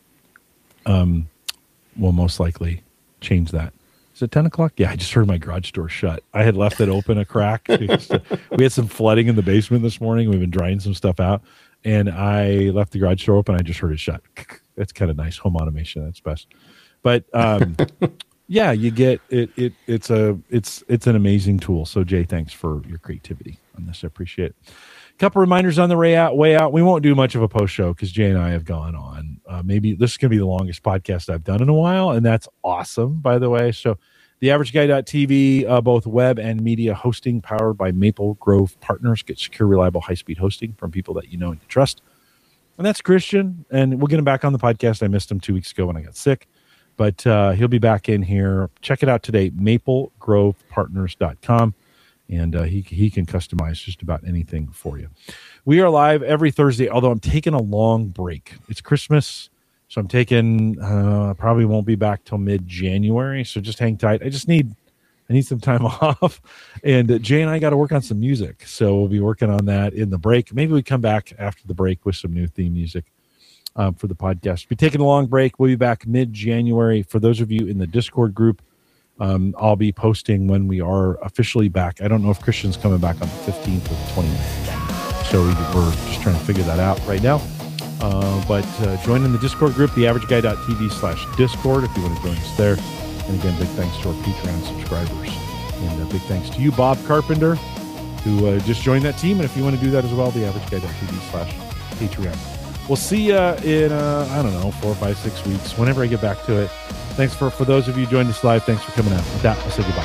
we'll most likely change that. Is it 10 o'clock? Yeah, I just heard my garage door shut. I had left it open a crack. We had some flooding in the basement this morning. We've been drying some stuff out, and I left the garage door open. I just heard it shut. That's kind of nice. Home automation. That's best. But yeah, you get it. It's an amazing tool. So Jay, thanks for your creativity on this. I appreciate it. Couple reminders on the way out. We won't do much of a post show because Jay and I have gone on. Maybe this is going to be the longest podcast I've done in a while, and that's awesome, by the way. So, theaverageguy.tv, both web and media hosting, powered by Maple Grove Partners. Get secure, reliable, high-speed hosting from people that you know and you trust. And that's Christian, and we'll get him back on the podcast. I missed him 2 weeks ago when I got sick, but he'll be back in here. Check it out today, maplegrovepartners.com. And he can customize just about anything for you. We are live every Thursday, although I'm taking a long break. It's Christmas, so I'm taking probably won't be back till mid-January. So just hang tight. I need some time off. And Jay and I got to work on some music, so we'll be working on that in the break. Maybe we come back after the break with some new theme music for the podcast. We're taking a long break. We'll be back mid-January. For those of you in the Discord group, I'll be posting when we are officially back. I don't know if Christian's coming back on the 15th or the 29th. So we're just trying to figure that out right now. But join in the Discord group, theaverageguy.tv/Discord if you want to join us there. And again, big thanks to our Patreon subscribers. And big thanks to you, Bob Carpenter, who just joined that team. And if you want to do that as well, theaverageguy.tv/Patreon. We'll see you in, 4, 5, 6 weeks, whenever I get back to it. Thanks for those of you who joined us live. Thanks for coming out. With that, I'll say goodbye.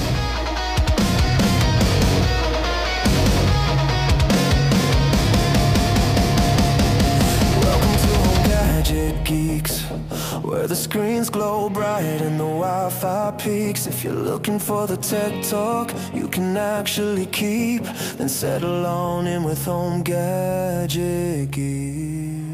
Where the screens glow bright and the Wi-Fi peaks. If you're looking for the tech talk you can actually keep, then settle on in with Home Gadget Geek.